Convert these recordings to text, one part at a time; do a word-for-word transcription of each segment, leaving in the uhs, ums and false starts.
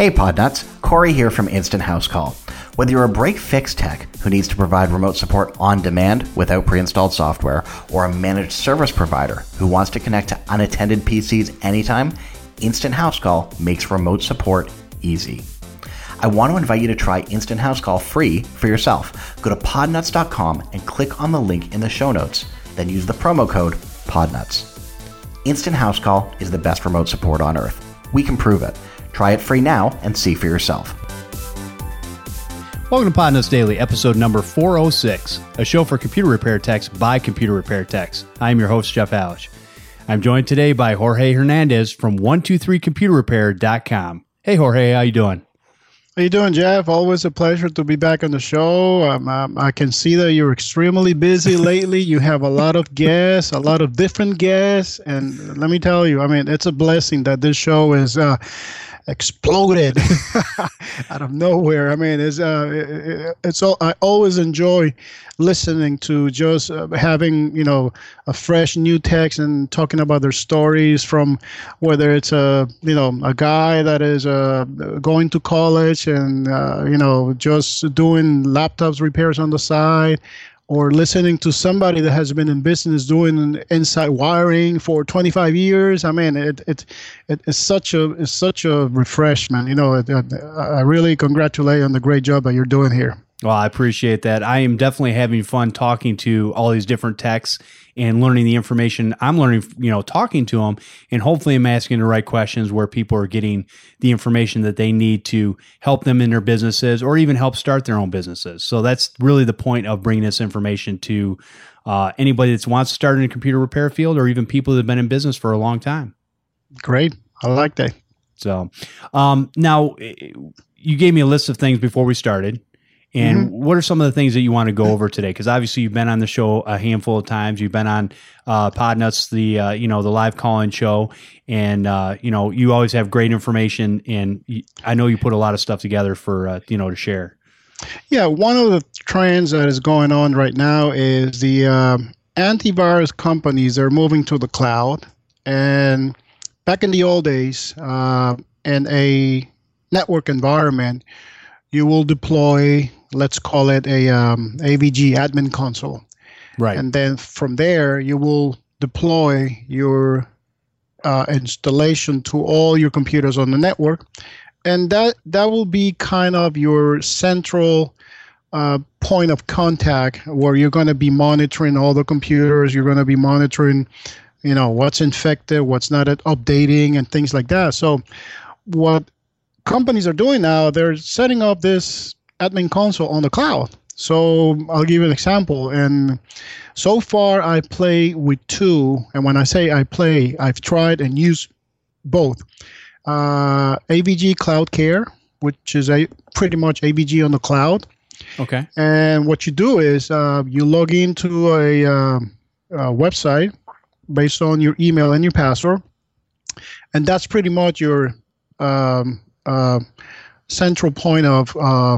Hey Podnuts, Corey here from Instant House Call. Whether you're a break-fix tech who needs to provide remote support on demand without pre-installed software, or a managed service provider who wants to connect to unattended P Cs anytime, Instant House Call makes remote support easy. I want to invite you to try Instant House Call free for yourself. Go to podnuts dot com and click on the link in the show notes, then use the promo code PODNUTS. Instant House Call is the best remote support on earth. We can prove it. Try it free now and see for yourself. Welcome to Podnuts Daily, episode number four oh six, a show for computer repair techs by computer repair techs. I am your host, Jeff Hallish. I'm joined today by Jorge Hernandez from one two three computer repair dot com. Hey, Jorge, how you doing? How you doing, Jeff? Always a pleasure to be back on the show. Um, um, I can see that you're extremely busy lately. You have a lot of guests, a lot of different guests, and let me tell you, I mean, it's a blessing that this show is uh, exploded out of nowhere. I mean, it's uh, it, it's all. I always enjoy listening to just uh, having you know a fresh new text and talking about their stories, from whether it's a you know a guy that is uh, going to college and uh, you know just doing laptops repairs on the side, or listening to somebody that has been in business doing inside wiring for twenty-five years. I mean, it it it is such a it's such a refreshment. You know, it, it, I really congratulate you on the great job that you're doing here. Well, I appreciate that. I am definitely having fun talking to all these different techs and learning the information I'm learning, you know, talking to them, and hopefully I'm asking the right questions where people are getting the information that they need to help them in their businesses or even help start their own businesses. So that's really the point of bringing this information to uh, anybody that wants to start in a computer repair field, or even people that have been in business for a long time. Great. I like that. So um, now you gave me a list of things before we started. And mm-hmm. what are some of the things that you want to go over today? Because obviously you've been on the show a handful of times. You've been on uh, Podnuts, the uh, you know the live call-in show, and uh, you know you always have great information. And you, I know you put a lot of stuff together for uh, you know to share. Yeah, one of the trends that is going on right now is the uh, antivirus companies are moving to the cloud. And back in the old days, uh, in a network environment, you will deploy, let's call it a um, A V G admin console. Right. And then from there, you will deploy your uh, installation to all your computers on the network. And that, that will be kind of your central uh, point of contact, where you're going to be monitoring all the computers. You're going to be monitoring, you know, what's infected, what's not updating, and things like that. So what companies are doing now, they're setting up this admin console on the cloud. So I'll give you an example. And so far, I play with two. And when I say I play, I've tried and used both. Uh, A V G Cloud Care, which is a pretty much A V G on the cloud. Okay. And what you do is uh, you log into a, uh, a website based on your email and your password. And that's pretty much your um, Uh, central point of uh,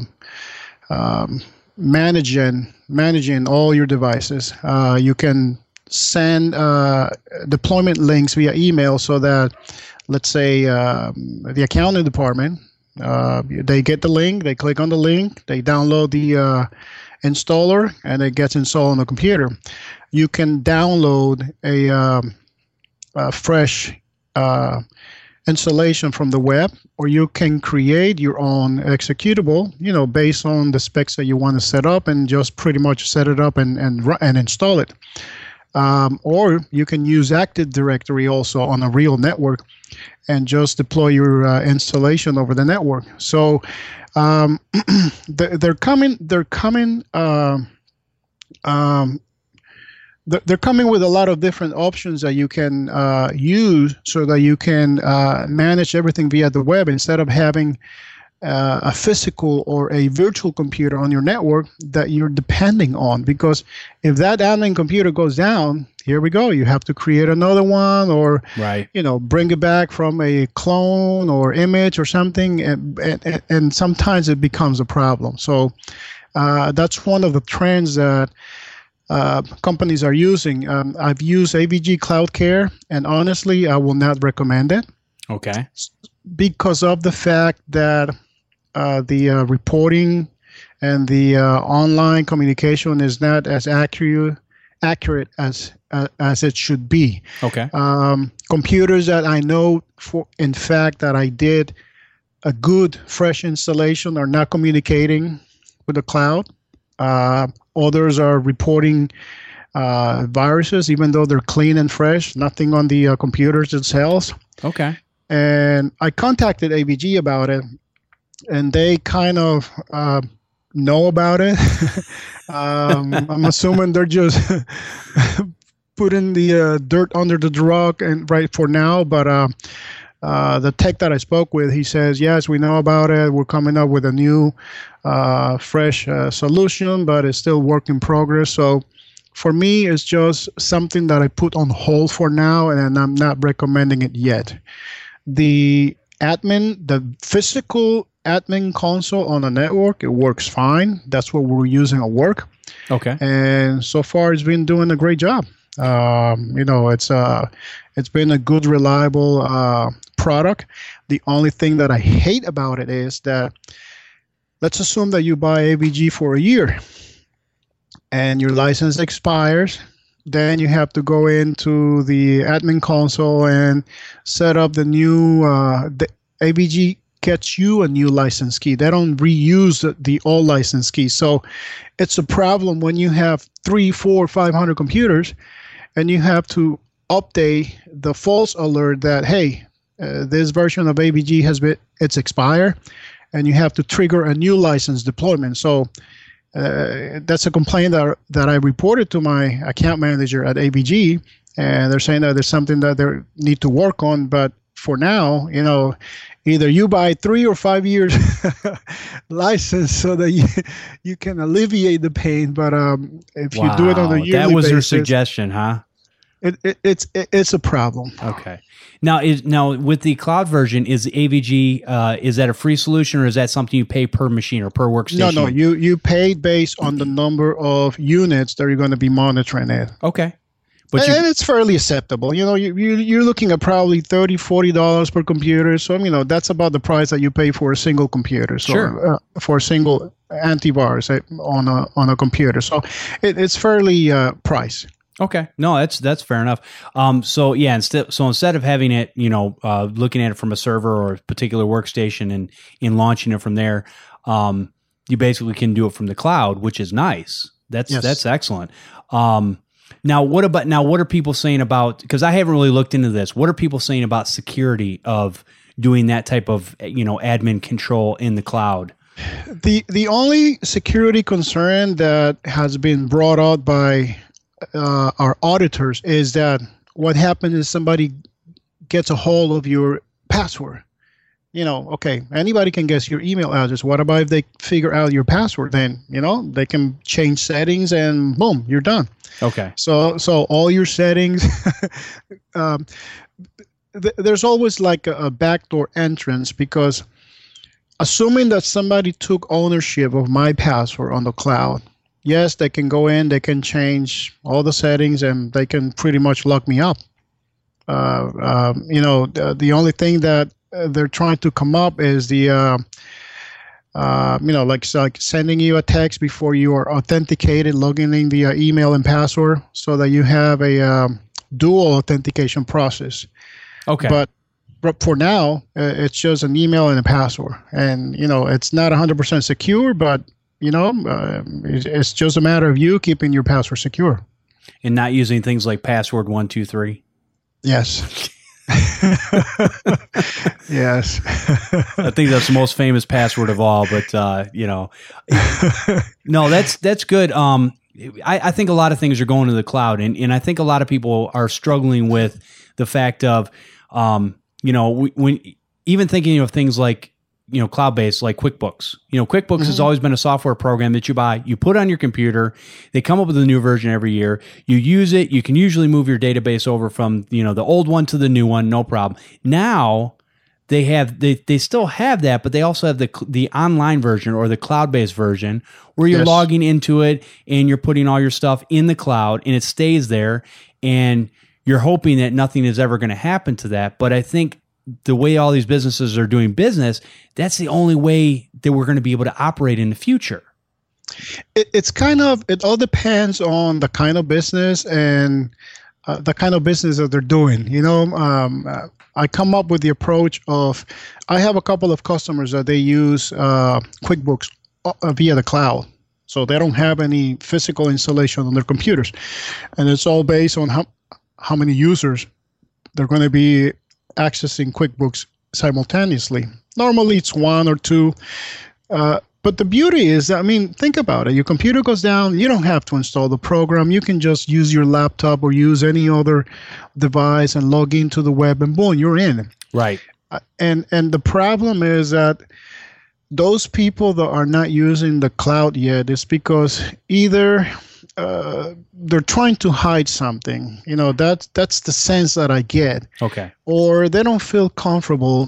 um, managing managing all your devices. Uh, you can send uh, deployment links via email, so that, let's say, uh, the accounting department, uh, they get the link, they click on the link, they download the uh, installer, and it gets installed on the computer. You can download a, um, a fresh uh, installation from the web, or you can create your own executable, you know, based on the specs that you want to set up, and just pretty much set it up and and, and install it. Um, or you can use Active Directory also on a real network, and just deploy your uh, installation over the network. So um, they're coming. They're coming. Uh, um, They're coming with a lot of different options that you can uh, use, so that you can uh, manage everything via the web, instead of having uh, a physical or a virtual computer on your network that you're depending on. Because if that admin computer goes down, here we go. You have to create another one, or right. you know, bring it back from a clone or image or something, and and, and sometimes it becomes a problem. So uh, that's one of the trends that Uh, companies are using. Um, I've used A V G Cloud Care, and honestly, I will not recommend it. Okay. because of the fact that uh, the uh, reporting and the uh, online communication is not as accurate accurate as uh, as it should be. Okay. Um, computers that I know for in fact that I did a good fresh installation are not communicating with the cloud. Uh, others are reporting uh, viruses, even though they're clean and fresh. Nothing on the uh, computers themselves. Okay. And I contacted A V G about it, and they kind of uh, know about it. um, I'm assuming they're just putting the uh, dirt under the rug and right for now. But uh, uh, the tech that I spoke with, he says, yes, we know about it. We're coming up with a new, uh, fresh uh, solution, but it's still work in progress. So for me, it's just something that I put on hold for now, and I'm not recommending it yet. The admin, the physical admin console on the network, it works fine. That's what we're using at work. Okay. And so far, it's been doing a great job. Um, you know, it's uh, it's been a good, reliable uh, product. The only thing that I hate about it is that, let's assume that you buy A V G for a year, and your license expires. Then you have to go into the admin console and set up the new, uh, the A V G gets you a new license key. They don't reuse the, the old license key. So it's a problem when you have three, four, five hundred computers, and you have to update the false alert that, hey, uh, this version of A V G has been, it's expired, and you have to trigger a new license deployment. So Uh, that's a complaint that that I reported to my account manager at A V G, and they're saying that there's something that they need to work on. But for now, you know, either you buy three or five years license so that you you can alleviate the pain. But um, if wow. you do it on a yearly that was basis, your suggestion, huh? It, it it's it, it's a problem. Okay. Now is now with the cloud version, is A V G uh, is that a free solution, or is that something you pay per machine or per workstation? No, no, you you pay based on the number of units that you're going to be monitoring it. Okay. But and, you, and it's fairly acceptable. You know, you, you you're looking at probably thirty dollars, forty dollars per computer. So you know that's about the price that you pay for a single computer. So, sure. Uh, for a single antivirus on a on a computer. So it, it's fairly uh, priced. Okay, no, that's that's fair enough. Um, so yeah, instead so instead of having it, you know, uh, looking at it from a server or a particular workstation and in launching it from there, um, you basically can do it from the cloud, which is nice. That's yes. that's excellent. Um, now, what about now? What are people saying about? Because I haven't really looked into this. What are people saying about security of doing that type of you know admin control in the cloud? The the only security concern that has been brought out by Uh, our auditors is that what happens is somebody gets a hold of your password. You know, okay, anybody can guess your email address. What about if they figure out your password? Then, you know, they can change settings and boom, you're done. Okay. So, so all your settings, um, th- there's always like a, a backdoor entrance, because assuming that somebody took ownership of my password on the cloud, yes, they can go in, they can change all the settings, and they can pretty much lock me up. Uh, um, you know, the, the only thing that uh, they're trying to come up is the, uh, uh, you know, like, like sending you a text before you are authenticated, logging in via email and password, so that you have a um, dual authentication process. Okay. But But for now, uh, it's just an email and a password. And, you know, it's not one hundred percent secure, but You know, uh, it's just a matter of you keeping your password secure. And not using things like password one, two, three. Yes. Yes. I think that's the most famous password of all, but, uh, you know, no, that's, that's good. Um, I, I think a lot of things are going to the cloud, and, and I think a lot of people are struggling with the fact of, um, you know, when even thinking of things like, you know, cloud-based like QuickBooks. You know, QuickBooks mm-hmm. has always been a software program that you buy, you put on your computer, they come up with a new version every year, you use it, you can usually move your database over from, you know, the old one to the new one, no problem. Now, they have they they still have that, but they also have the the online version or the cloud-based version where you're yes. logging into it and you're putting all your stuff in the cloud and it stays there, and you're hoping that nothing is ever going to happen to that. But I think the way all these businesses are doing business, that's the only way that we're going to be able to operate in the future. It, it's kind of, it all depends on the kind of business and uh, the kind of business that they're doing. You know, um, uh, I come up with the approach of, I have a couple of customers that they use uh, QuickBooks uh, via the cloud. So they don't have any physical installation on their computers. And it's all based on how, how many users they're going to be accessing QuickBooks simultaneously. Normally it's one or two. Uh, but the beauty is, I mean, think about it. Your computer goes down. You don't have to install the program. You can just use your laptop or use any other device and log into the web, and boom, you're in. Right. Uh, and and the problem is that those people that are not using the cloud yet is because either uh, they're trying to hide something. You know, that, that's the sense that I get. Okay. Or they don't feel comfortable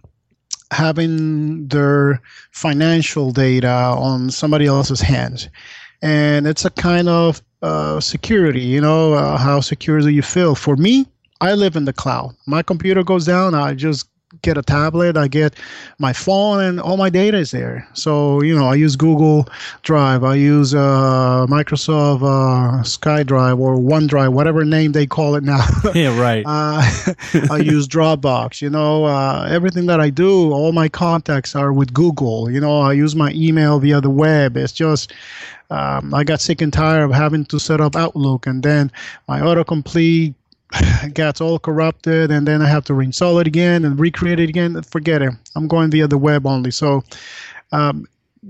having their financial data on somebody else's hands. And it's a kind of uh, security, you know, uh, how secure do you feel? For me, I live in the cloud. My computer goes down, I just get a tablet, I get my phone, and all my data is there. So, you know, I use Google Drive, I use uh, Microsoft uh, SkyDrive or OneDrive, whatever name they call it now. Yeah, right. uh, I use Dropbox, you know, uh, everything that I do, all my contacts are with Google. You know, I use my email via the web. It's just, um, I got sick and tired of having to set up Outlook, and then my autocomplete gets all corrupted, and then I have to reinstall it again and recreate it again. Forget it. I'm going via the web only. So, um,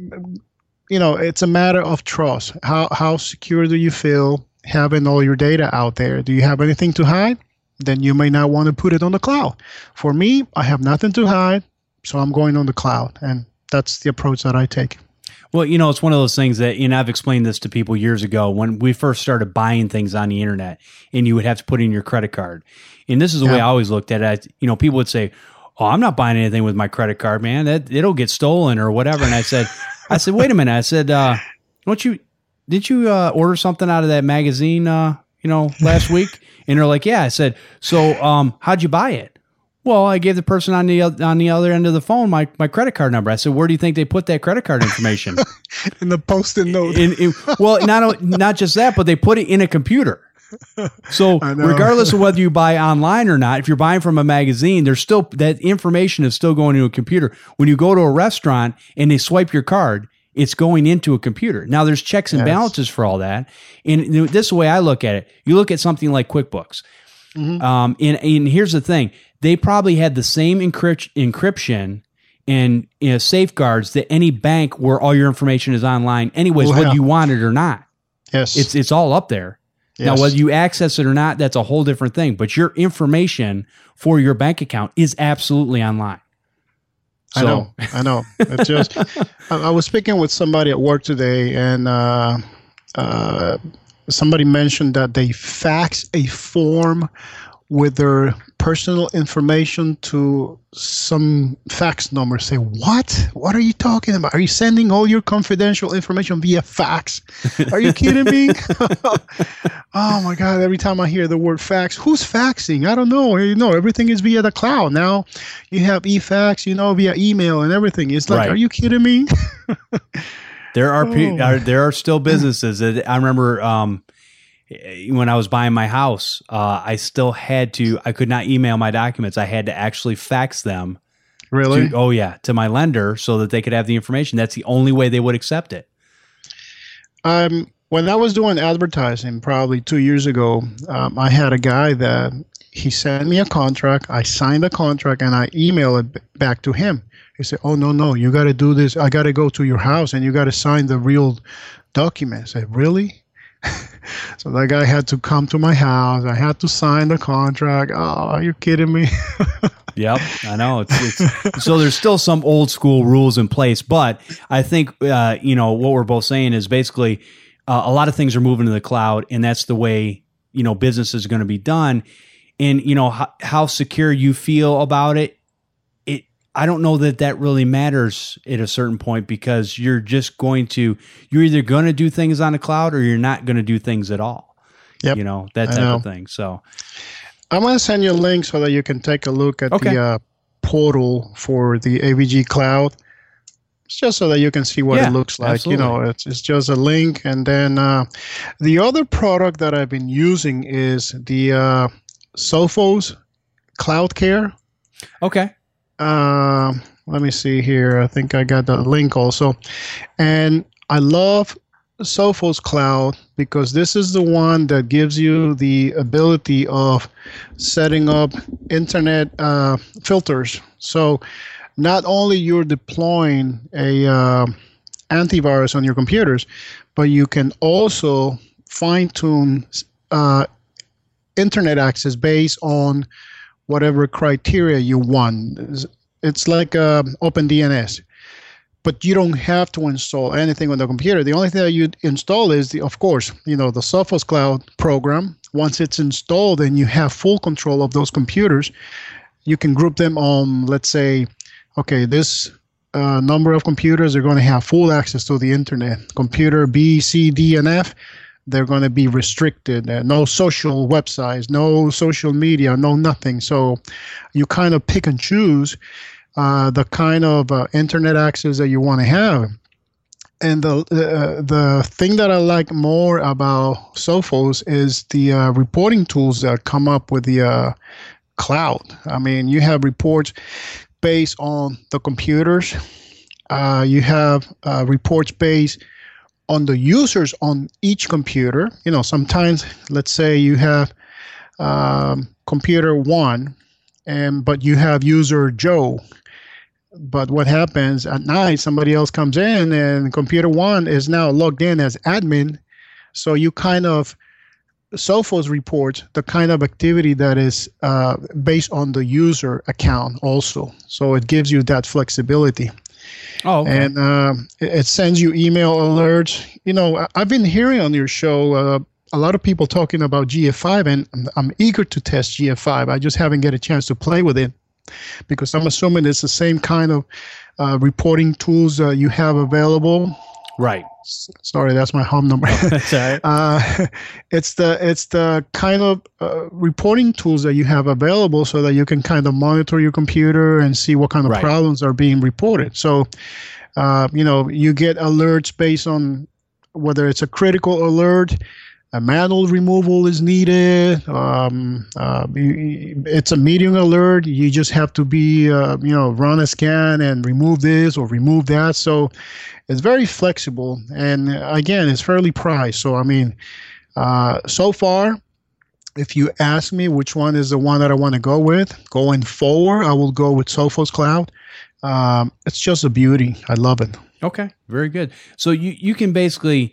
you know, it's a matter of trust. How how secure do you feel having all your data out there? Do you have anything to hide? Then you may not want to put it on the cloud. For me, I have nothing to hide, so I'm going on the cloud, and that's the approach that I take. Well, you know, it's one of those things that, you know, I've explained this to people years ago when we first started buying things on the internet, and you would have to put in your credit card. And this is the yeah. way I always looked at it. You know, people would say, "Oh, I'm not buying anything with my credit card, man. That it'll get stolen or whatever." And I said, I said, wait a minute. I said, uh, don't you, did you uh, order something out of that magazine, uh, you know, last week? And they're like, yeah. I said, so um, how'd you buy it? Well, I gave the person on the on the other end of the phone my, my credit card number. I said, where do you think they put that credit card information? In the post-it note. in, in, well, not not just that, but they put it in a computer. So regardless of whether you buy online or not, if you're buying from a magazine, there's still that information is still going into a computer. When you go to a restaurant and they swipe your card, it's going into a computer. Now there's checks and yes. balances for all that. And this is the way I look at it. You look at something like QuickBooks. Mm-hmm. Um, and, and here's the thing. They probably had the same encrypt, encryption and you know, safeguards that any bank where all your information is online anyways, well, whether you want it or not. Yes. It's it's all up there. Yes. Now, whether you access it or not, that's a whole different thing. But your information for your bank account is absolutely online. So. I know. I know. It's just, I, I was speaking with somebody at work today, and uh, uh, somebody mentioned that they fax a form with their personal information to some fax number. Say, what? What are you talking about? Are you sending all your confidential information via fax? Are you kidding me? Oh my God, every time I hear the word fax, who's faxing? I don't know. You know, everything is via the cloud. Now you have e-fax, you know, via email and everything. It's like, right. Are you kidding me? There are, pe- are there are still businesses that I remember um, when I was buying my house, uh, I still had to, I could not email my documents. I had to actually fax them. Really? To, oh yeah. To my lender so that they could have the information. That's the only way they would accept it. Um, when I was doing advertising probably two years ago, um, I had a guy that he sent me a contract. I signed the contract and I emailed it back to him. He said, oh, no, no, you got to do this. I got to go to your house and you got to sign the real document. I said, really? So that guy had to come to my house. I had to sign the contract. Oh, are you kidding me? Yep, I know. It's, it's, so there's still some old school rules in place, but I think uh, you know what we're both saying is basically uh, a lot of things are moving to the cloud, and that's the way you know business is going to be done. And you know how, how secure you feel about it. I don't know that that really matters at a certain point because you're just going to, you're either going to do things on the cloud or you're not going to do things at all. Yep. You know, that type of thing. So I'm going to send you a link so that you can take a look at Okay. the uh, portal for the A V G Cloud. It's just so that you can see what Yeah, it looks like. absolutely. You know, it's, it's just a link. And then uh, the other product that I've been using is the uh, Sophos Cloud Care. Okay. Uh, let me see here. I think I got the link also. And I love Sophos Cloud because this is the one that gives you the ability of setting up internet uh, filters. So not only you're deploying a uh, antivirus on your computers, but you can also fine-tune uh, internet access based on whatever criteria you want. It's like uh, OpenDNS, but you don't have to install anything on the computer. The only thing that you install is, the, of course, you know, the Sophos Cloud program. Once it's installed and you have full control of those computers, you can group them on, let's say, okay, this uh, number of computers are going to have full access to the internet. Computer B, C, D, and F, they're going to be restricted. Uh, no social websites, no social media, no nothing. So you kind of pick and choose uh, the kind of uh, internet access that you want to have. And the uh, the thing that I like more about Sophos is the uh, reporting tools that come up with the uh, cloud. I mean, you have reports based on the computers. Uh, you have uh, reports based on the users on each computer. You know, sometimes, let's say you have um, computer one, and but you have user Joe. But what happens at night, somebody else comes in and computer one is now logged in as admin. So you kind of, Sophos reports the kind of activity that is uh, based on the user account also. So it gives you that flexibility. Oh, okay. And uh, it, it sends you email alerts. You know, I- I've been hearing on your show uh, a lot of people talking about G F five, and I'm, I'm eager to test G F five. I just haven't get a chance to play with it because I'm assuming it's the same kind of uh, reporting tools uh, you have available. Right. S- Sorry, that's my home number. That's all right. uh, it's the it's the kind of uh, reporting tools that you have available so that you can kind of monitor your computer and see what kind of Right. problems are being reported. So, uh, you know, you get alerts based on whether it's a critical alert, a manual removal is needed. Um, uh, you- it's a medium alert. You just have to be, uh, you know, run a scan and remove this or remove that. So it's very flexible. And uh, again, it's fairly priced. So, I mean, uh, so far, if you ask me which one is the one that I want to go with, going forward, I will go with Sophos Cloud. Um, it's just a beauty. I love it. Okay. Very good. So you, you can basically,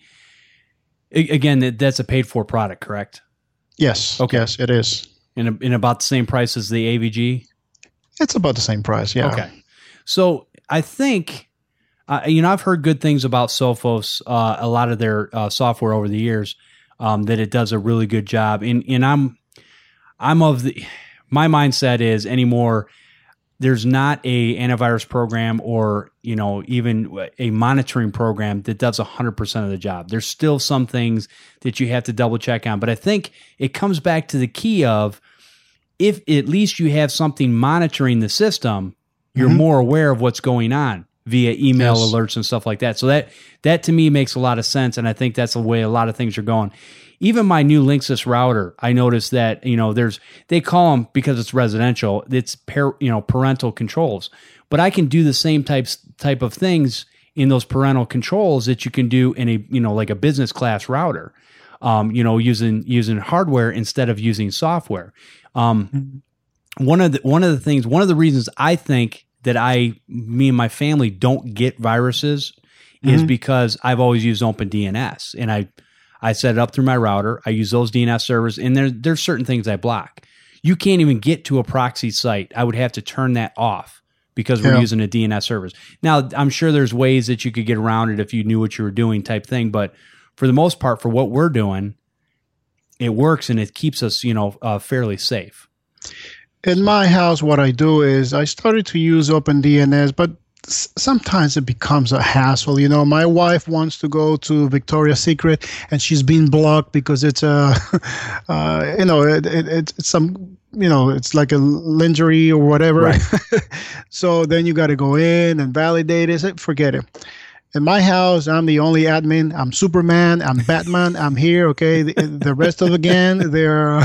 a- again, that- that's a paid for product, correct? Yes. Okay. Yes, it is. In, a, in about the same price as the A V G? It's about the same price. Yeah. Okay. So I think, uh, you know, I've heard good things about Sophos, uh, a lot of their uh, software over the years, um, that it does a really good job. And, and I'm, I'm of the, my mindset is anymore, there's not a antivirus program or, you know, even a monitoring program that does one hundred percent of the job. There's still some things that you have to double check on. But I think it comes back to the key of, if at least you have something monitoring the system, you're Mhm. more aware of what's going on via email Yes. alerts and stuff like that. So that that to me makes a lot of sense, and I think that's the way a lot of things are going. Even my new Linksys router, I noticed that, you know, there's, they call them, because it's residential, it's par, you know, parental controls, but I can do the same types type of things in those parental controls that you can do in a, you know, like a business class router, um, you know, using using hardware instead of using software. Um, one of the one of the things, one of the reasons I think that I, me and my family don't get viruses is Mhm. because I've always used OpenDNS, and I, I set it up through my router. I use those D N S servers, and there, there's certain things I block. You can't even get to a proxy site. I would have to turn that off because we're Yeah. using a D N S service. Now, I'm sure there's ways that you could get around it if you knew what you were doing, type thing. But for the most part, for what we're doing, it works and it keeps us, you know, uh, fairly safe. In my house, what I do is I started to use OpenDNS, but s- sometimes it becomes a hassle. You know, my wife wants to go to Victoria's Secret, and she's been blocked because it's a, uh, you know, it, it, it's some you know, it's like a lingerie or whatever. Right. So then you got to go in and validate it. Forget it. In my house, I'm the only admin. I'm Superman. I'm Batman. I'm here. Okay. The, the rest of the gang, they're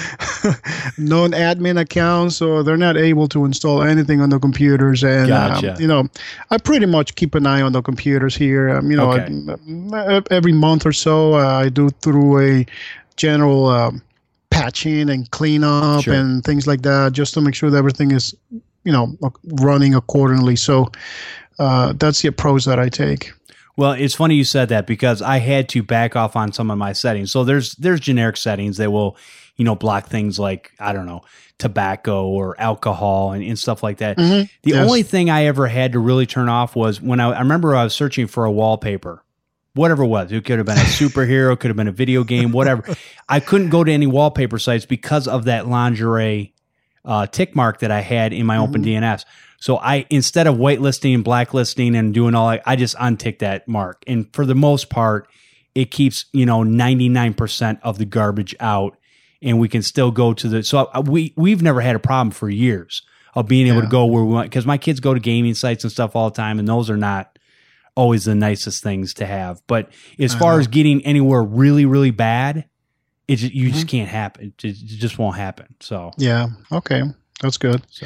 non-admin accounts, so they're not able to install anything on the computers. And Gotcha. um, you know, I pretty much keep an eye on the computers here. Um, you know, Okay. I, every month or so, uh, I do through a general um, patching and cleanup Sure. and things like that, just to make sure that everything is, you know, running accordingly. So. Uh, that's the approach that I take. Well, it's funny you said that because I had to back off on some of my settings. So there's there's generic settings that will, you know, block things like, I don't know, tobacco or alcohol and, and stuff like that. Mm-hmm. The Yes. only thing I ever had to really turn off was when I, I remember I was searching for a wallpaper, whatever it was. It could have been a superhero, could have been a video game, whatever. I couldn't go to any wallpaper sites because of that lingerie uh, tick mark that I had in my Mm-hmm. OpenDNS. So I, instead of whitelisting, blacklisting, and doing all that, I just untick that mark. And for the most part, it keeps, you know, ninety-nine percent of the garbage out, and we can still go to the, so we, we've never had a problem for years of being able Yeah. to go where we want, because my kids go to gaming sites and stuff all the time, and those are not always the nicest things to have. But as I far know. as getting anywhere really, really bad, it just, you Mm-hmm. just can't happen. It just, it just won't happen. So, Yeah. Okay. That's good. so.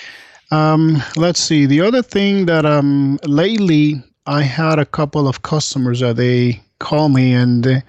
Um, let's see. The other thing that um lately I had a couple of customers that they call me and uh,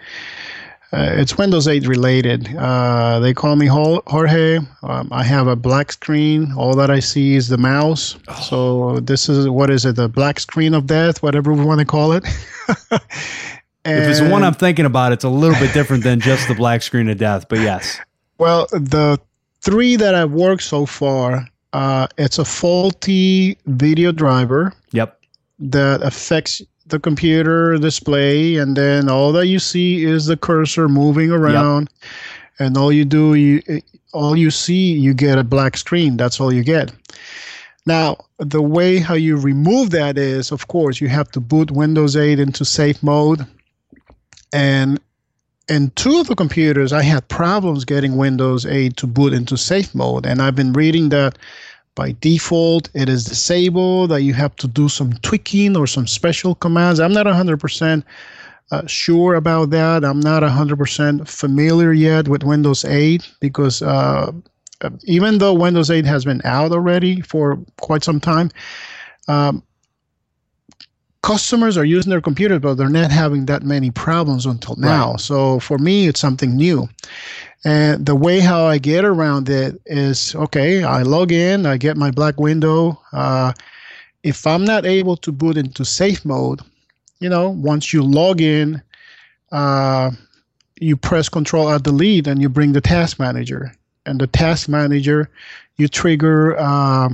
it's Windows eight related. Uh, they call me Jor- Jorge. Um, I have a black screen. All that I see is the mouse. Oh. So this is what is it? The black screen of death, whatever we want to call it. If it's the one I'm thinking about, it's a little bit different than just the black screen of death, but yes. Well, the three that I've worked so far, uh, it's a faulty video driver Yep. that affects the computer display, and then all that you see is the cursor moving around, and all you do, you all you see, you get a black screen. That's all you get. Now, the way how you remove that is, of course, you have to boot Windows eight into safe mode, and in two of the computers, I had problems getting Windows eight to boot into safe mode, and I've been reading that by default, it is disabled, that you have to do some tweaking or some special commands. I'm not one hundred percent uh, sure about that. I'm not one hundred percent familiar yet with Windows eight because uh, even though Windows eight has been out already for quite some time, um, customers are using their computers, but they're not having that many problems until now. Right. So for me, it's something new. And the way how I get around it is, okay, I log in, I get my black window. Uh, if I'm not able to boot into safe mode, you know, once you log in, uh, you press Control Alt Delete and you bring the task manager. And the task manager, you trigger uh,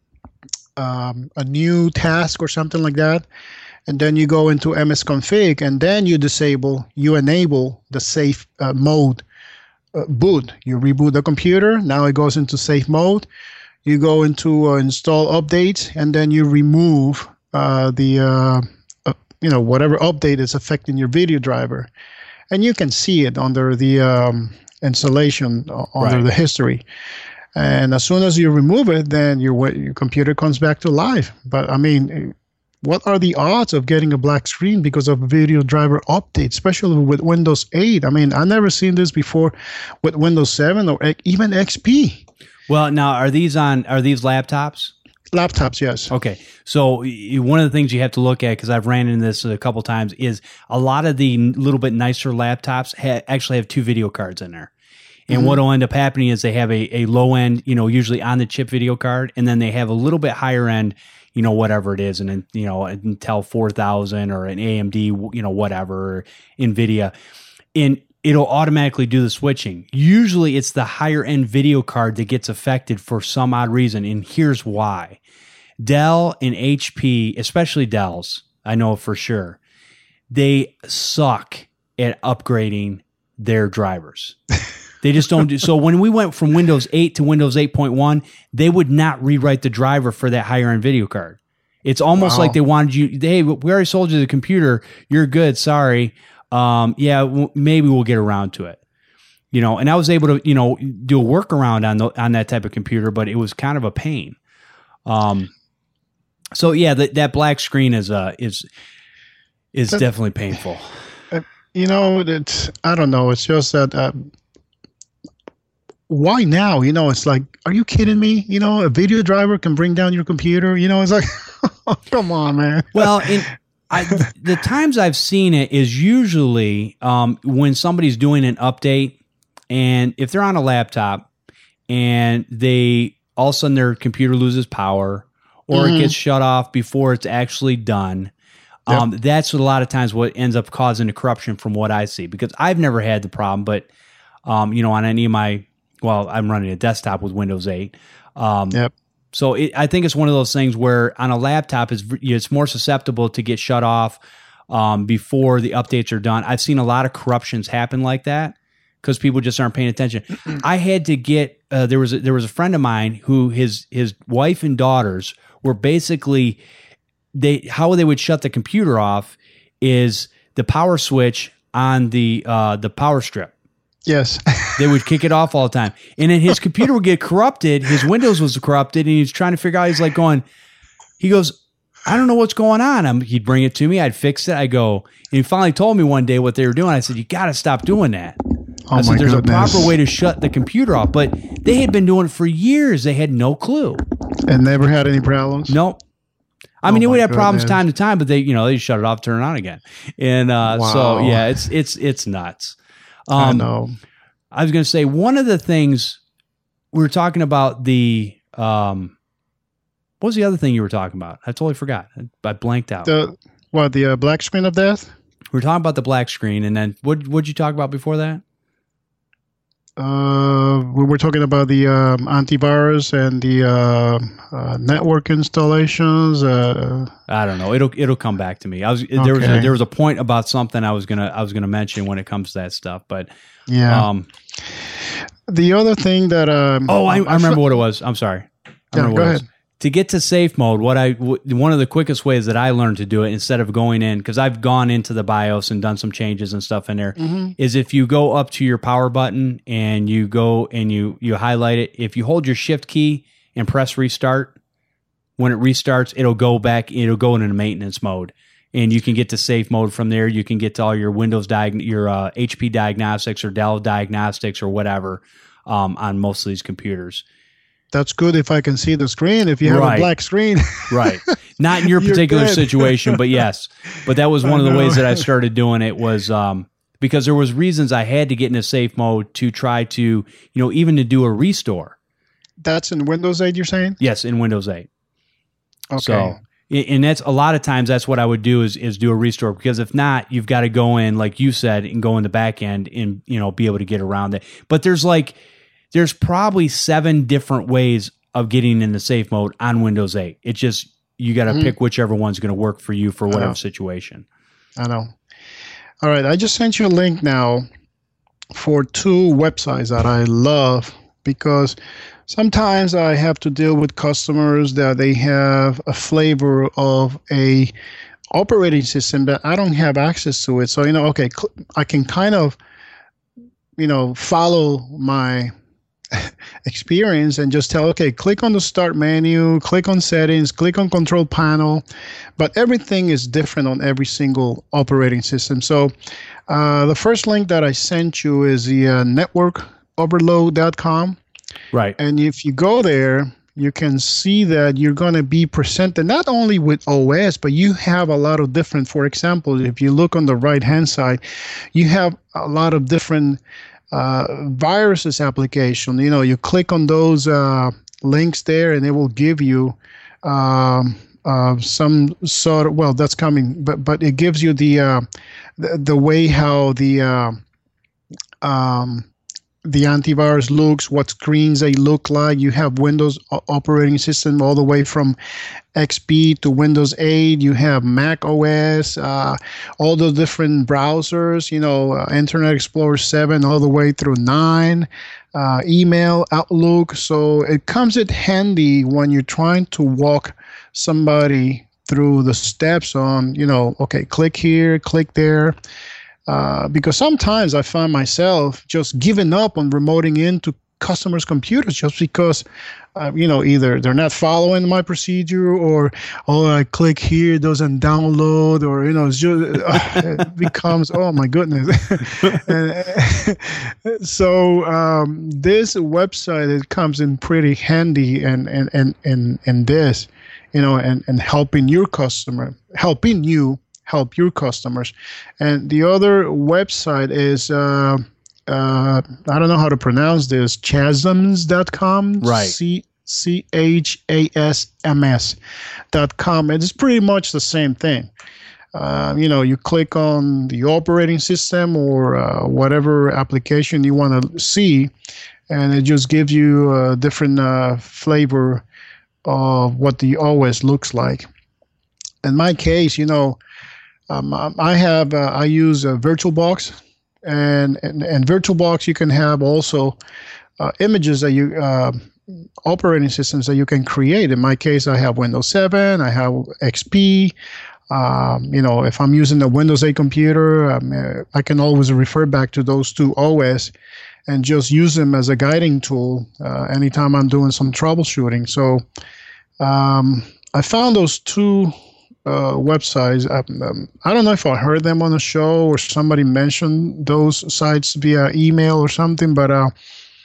um, a new task or something like that. And then you go into M S config and then you disable, you enable the safe uh, mode. Uh, boot. You reboot the computer. Now it goes into safe mode. You go into uh, install updates, and then you remove uh, the uh, uh, you know whatever update is affecting your video driver, and you can see it under the um, installation uh, under Right. the history. And as soon as you remove it, then your your computer comes back to life. But I mean, what are the odds of getting a black screen because of a video driver update, especially with Windows eight? I mean, I've never seen this before with Windows seven or e- even X P. Well, now are these on, are these laptops? Laptops, yes. Okay. So y- one of the things you have to look at, because I've ran into this a couple times, is a lot of the n- little bit nicer laptops ha- actually have two video cards in there. And Mm-hmm. what will end up happening is they have a, a low end, you know, usually on the chip video card, and then they have a little bit higher end, you know, whatever it is, and you know, an Intel four thousand or an A M D, you know, whatever, or NVIDIA, and it'll automatically do the switching. Usually it's the higher end video card that gets affected for some odd reason, and here's why. Dell and H P, especially Dell's, I know for sure, they suck at upgrading their drivers. They just don't do. So when we went from Windows eight to Windows eight point one, they would not rewrite the driver for that higher end video card. It's almost Wow. like they wanted you, hey, we already sold you the computer. You're good. Sorry. Um, yeah, w- maybe we'll get around to it. you know, and I was able to, you know, do a workaround on the, on that type of computer, but it was kind of a pain. Um, so yeah, that, that black screen is, uh, is, is that, definitely painful. Uh, you know, it's, I don't know. It's just that, uh, why now? You know, it's like, are you kidding me? You know, a video driver can bring down your computer. You know, it's like, oh, come on, man. Well, in, I, the times I've seen it is usually um, when somebody's doing an update, and if they're on a laptop and they all of a sudden their computer loses power or mm-hmm. it gets shut off before it's actually done. Yep. Um, that's what a lot of times what ends up causing the corruption from what I see, because I've never had the problem, but um, you know, on any of my Well, I'm running a desktop with Windows eight. Um, yep. So it, I think it's one of those things where on a laptop, it's, it's more susceptible to get shut off um, before the updates are done. I've seen a lot of corruptions happen like that because people just aren't paying attention. I had to get uh, there was a, there was a friend of mine who his his wife and daughters were basically they how they would shut the computer off is the power switch on the uh, the power strip. Yes. They would kick it off all the time. And then his computer would get corrupted. His Windows was corrupted. And he was trying to figure out, he's like going, he goes, I don't know what's going on. I'm, he'd bring it to me. I'd fix it. I go, and he finally told me one day what they were doing. I said, you got to stop doing that. Oh I said, my there's goodness. a proper way to shut the computer off. But they had been doing it for years. They had no clue. And never had any problems? Nope. I Oh mean, they would have goodness. problems time to time, but they, you know, they shut it off, turn it on again. And uh, Wow. so, yeah, it's, it's, it's nuts. Um, I know. I was going to say, one of the things we were talking about the, um, what was the other thing you were talking about? I totally forgot. I, I blanked out. The what? The uh, black screen of death? We were talking about the black screen, and then what what'd you talk about before that? Uh, we were talking about the um, antivirus and the uh, uh, network installations. Uh, I don't know. It'll it'll come back to me. I was there was a, Okay. there was a point about something I was gonna I was gonna mention when it comes to that stuff, but yeah. um. The other thing that um, Oh, I, I remember what it was. I'm sorry. I Yeah, remember go what it was. ahead. To get to safe mode, what I w- one of the quickest ways that I learned to do it, instead of going in, because I've gone into the BIOS and done some changes and stuff in there, Mm-hmm. is if you go up to your power button and you go and you you highlight it. If you hold your shift key and press restart, when it restarts, it'll go back. It'll go into maintenance mode, and you can get to safe mode from there. You can get to all your Windows diag- your uh, H P diagnostics or Dell diagnostics or whatever um, on most of these computers. That's good if I can see the screen. If you have Right. a black screen, Right. Not in your You're particular dead. situation, but yes. But that was one I of the know. ways that I started doing it was um, because there was reasons I had to get into safe mode to try to, you know, even to do a restore. that's in Windows eight, you're saying? Yes, in Windows eight. Okay. So, and that's a lot of times that's what I would do is is do a restore, because if not, you've got to go in, like you said, and go in the back end and, you know, be able to get around it. But there's like, there's probably seven different ways of getting into safe mode on Windows eight. It's just, you got to Mhm. pick whichever one's going to work for you for whatever know. situation. I know. All right. I just sent you a link now for two websites that I love, because sometimes I have to deal with customers that they have a flavor of a operating system that I don't have access to it. So, you know, okay, cl- I can kind of, you know, follow my experience and just tell, okay, click on the start menu, click on settings, click on control panel, but everything is different on every single operating system. So uh, the first link that I sent you is the uh, network overload dot com. Right. And if you go there, you can see that you're going to be presented not only with O S, but you have a lot of different, for example, if you look on the right-hand side, you have a lot of different uh, viruses application. You know, you click on those uh, links there and it will give you um, uh, some sort of, well, that's coming, but but it gives you the uh, the, the way how the uh, um, the antivirus looks, what screens they look like. You have Windows o- operating system all the way from X P to Windows eight. You have Mac O S, uh, all the different browsers, you know, uh, Internet Explorer seven all the way through nine, uh, email, Outlook. So it comes in handy when you're trying to walk somebody through the steps on, you know, okay, click here, click there. Uh, because sometimes I find myself just giving up on remoting into customers' computers just because, uh, you know, either they're not following my procedure, or, oh, I click here, it doesn't download, or, you know, it's just, uh, it becomes, oh my goodness. and, so um, this website, it comes in pretty handy and, and, and, and, and this, you know, and, and helping your customer, helping you help your customers. And the other website is, uh, uh, I don't know how to pronounce this, chasms dot com. Right. C C H A S M S dot com. It's pretty much the same thing. Uh, you know, you click on the operating system or uh, whatever application you want to see, and it just gives you a different uh, flavor of what the O S looks like. In my case, you know, um, I have uh, I use a VirtualBox. And, and and VirtualBox, you can have also uh, images that you uh, operating systems that you can create. In my case, I have Windows seven, I have X P. Um, you know, if I'm using a Windows eight computer, um, uh, I can always refer back to those two O S and just use them as a guiding tool uh, anytime I'm doing some troubleshooting. So um, I found those two Uh, websites. Um, um, I don't know if I heard them on the show or somebody mentioned those sites via email or something, but uh,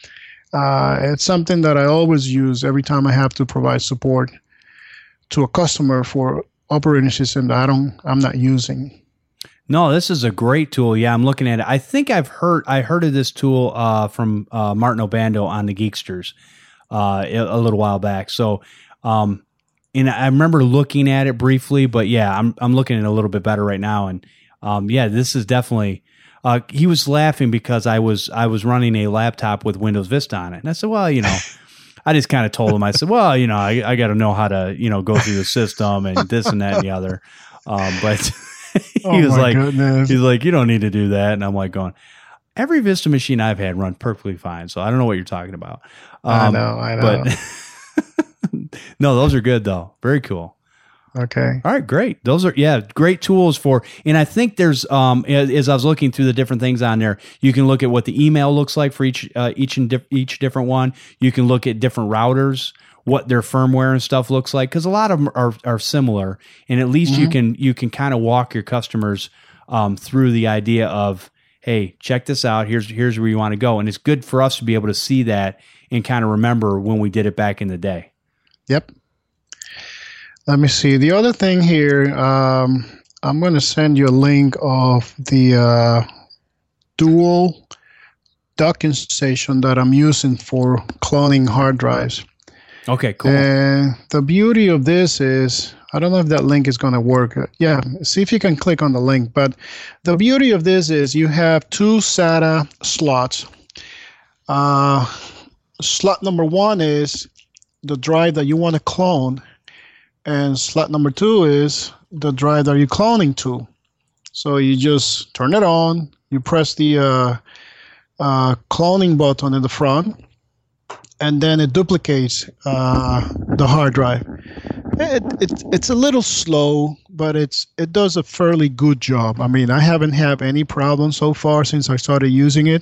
uh, it's something that I always use every time I have to provide support to a customer for operating system that I don't, I'm not using. No, this is a great tool. Yeah, I'm looking at it. I think I've heard I heard of this tool uh, from uh, Martin Obando on the Geeksters uh, a, a little while back. So. Um, And I remember looking at it briefly, but yeah, I'm I'm looking at it a little bit better right now. And um, yeah, this is definitely. Uh, he was laughing because I was I was running a laptop with Windows Vista on it, and I said, well, you know, I just kind of told him, I said, well, you know, I, I got to know how to, you know, go through the system and this and that and the other. Um, but he oh was like, goodness. he's like, you don't need to do that, and I'm like going, every Vista machine I've had run perfectly fine, so I don't know what you're talking about. Um, I know, I know. But no, those are good though. Very cool. Okay. All right, great. Those are, yeah, great tools for, and I think there's, um, as, as I was looking through the different things on there, you can look at what the email looks like for each, uh, each and dif- each different one. You can look at different routers, what their firmware and stuff looks like, because a lot of them are, are similar, and at least mm-hmm. you can, you can kind of walk your customers, um, through the idea of, hey, check this out. Here's, here's where you want to go. And it's good for us to be able to see that and kind of remember when we did it back in the day. Yep. Let me see. The other thing here, um, I'm going to send you a link of the uh, dual docking station that I'm using for cloning hard drives. Okay, cool. And the beauty of this is, I don't know if that link is going to work. Yeah, see if you can click on the link. But the beauty of this is you have two SATA slots. Uh, slot number one is the drive that you want to clone, and slot number two is the drive that you're cloning to. So you just turn it on, you press the uh, uh, cloning button in the front, and then it duplicates uh, the hard drive. It, it, it's a little slow, but it's it does a fairly good job. I mean, I haven't had any problems so far since I started using it.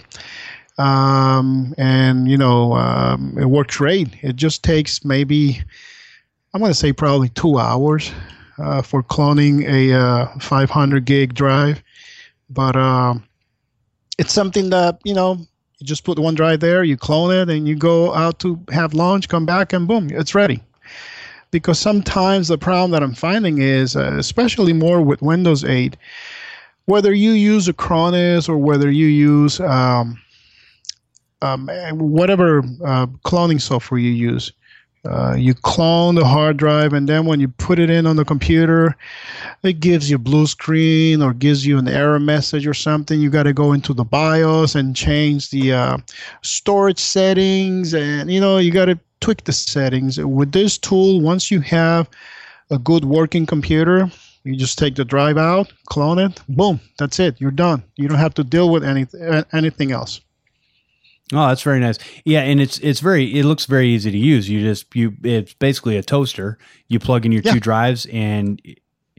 Um, and, you know, um, it works great. It just takes maybe, I'm going to say probably two hours uh, for cloning a uh, five hundred gig drive. But um, it's something that, you know, you just put one drive there, you clone it, and you go out to have lunch, come back, and boom, it's ready. Because sometimes the problem that I'm finding is, uh, especially more with Windows eight, whether you use Acronis or whether you use um, um, whatever uh, cloning software you use, uh, you clone the hard drive, and then when you put it in on the computer, it gives you a blue screen or gives you an error message or something. You got to go into the BIOS and change the uh, storage settings, and you know you got to tweak the settings. With this tool, once you have a good working computer, you just take the drive out, clone it, boom, that's it. You're done. You don't have to deal with any, anything else. Oh, that's very nice. Yeah, and it's it's very it looks very easy to use. You just you it's basically a toaster. You plug in your yeah. two drives, and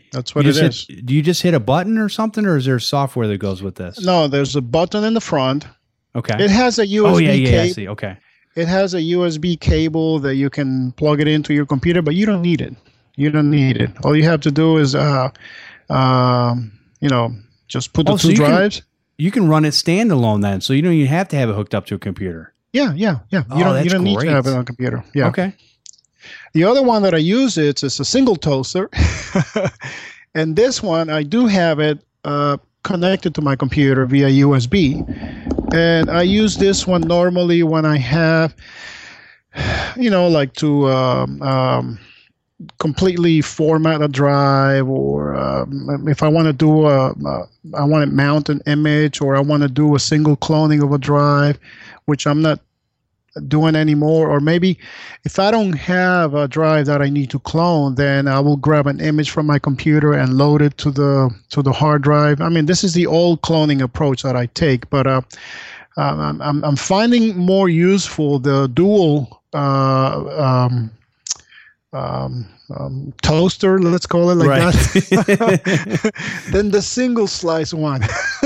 That's what you it is. Hit, do you just hit a button or something, or is there software that goes with this? No, there's a button in the front. Okay. It has a U S B oh, yeah, yeah, cable. I see. Okay. It has a U S B cable that you can plug it into your computer, but you don't need it. You don't need it. All you have to do is, uh, um, you know, just put the oh, two so you drives. Can, you can run it standalone then, so you don't even have to have it hooked up to a computer. Yeah, yeah, yeah. You oh, don't, that's you don't need great. to have it on a computer. Yeah. Okay. The other one that I use it's is a single toaster, and this one I do have it uh, connected to my computer via U S B, and I use this one normally when I have, you know, like to um, um, completely format a drive, or um, if I want to do a, a, I want to mount an image, or I want to do a single cloning of a drive, which I'm not doing anymore, or maybe if I don't have a drive that I need to clone, then I will grab an image from my computer and load it to the to the hard drive. I mean, this is the old cloning approach that I take, but uh, um, I'm I'm finding more useful the dual uh, um, um, um, toaster, let's call it like right. that, than the single slice one.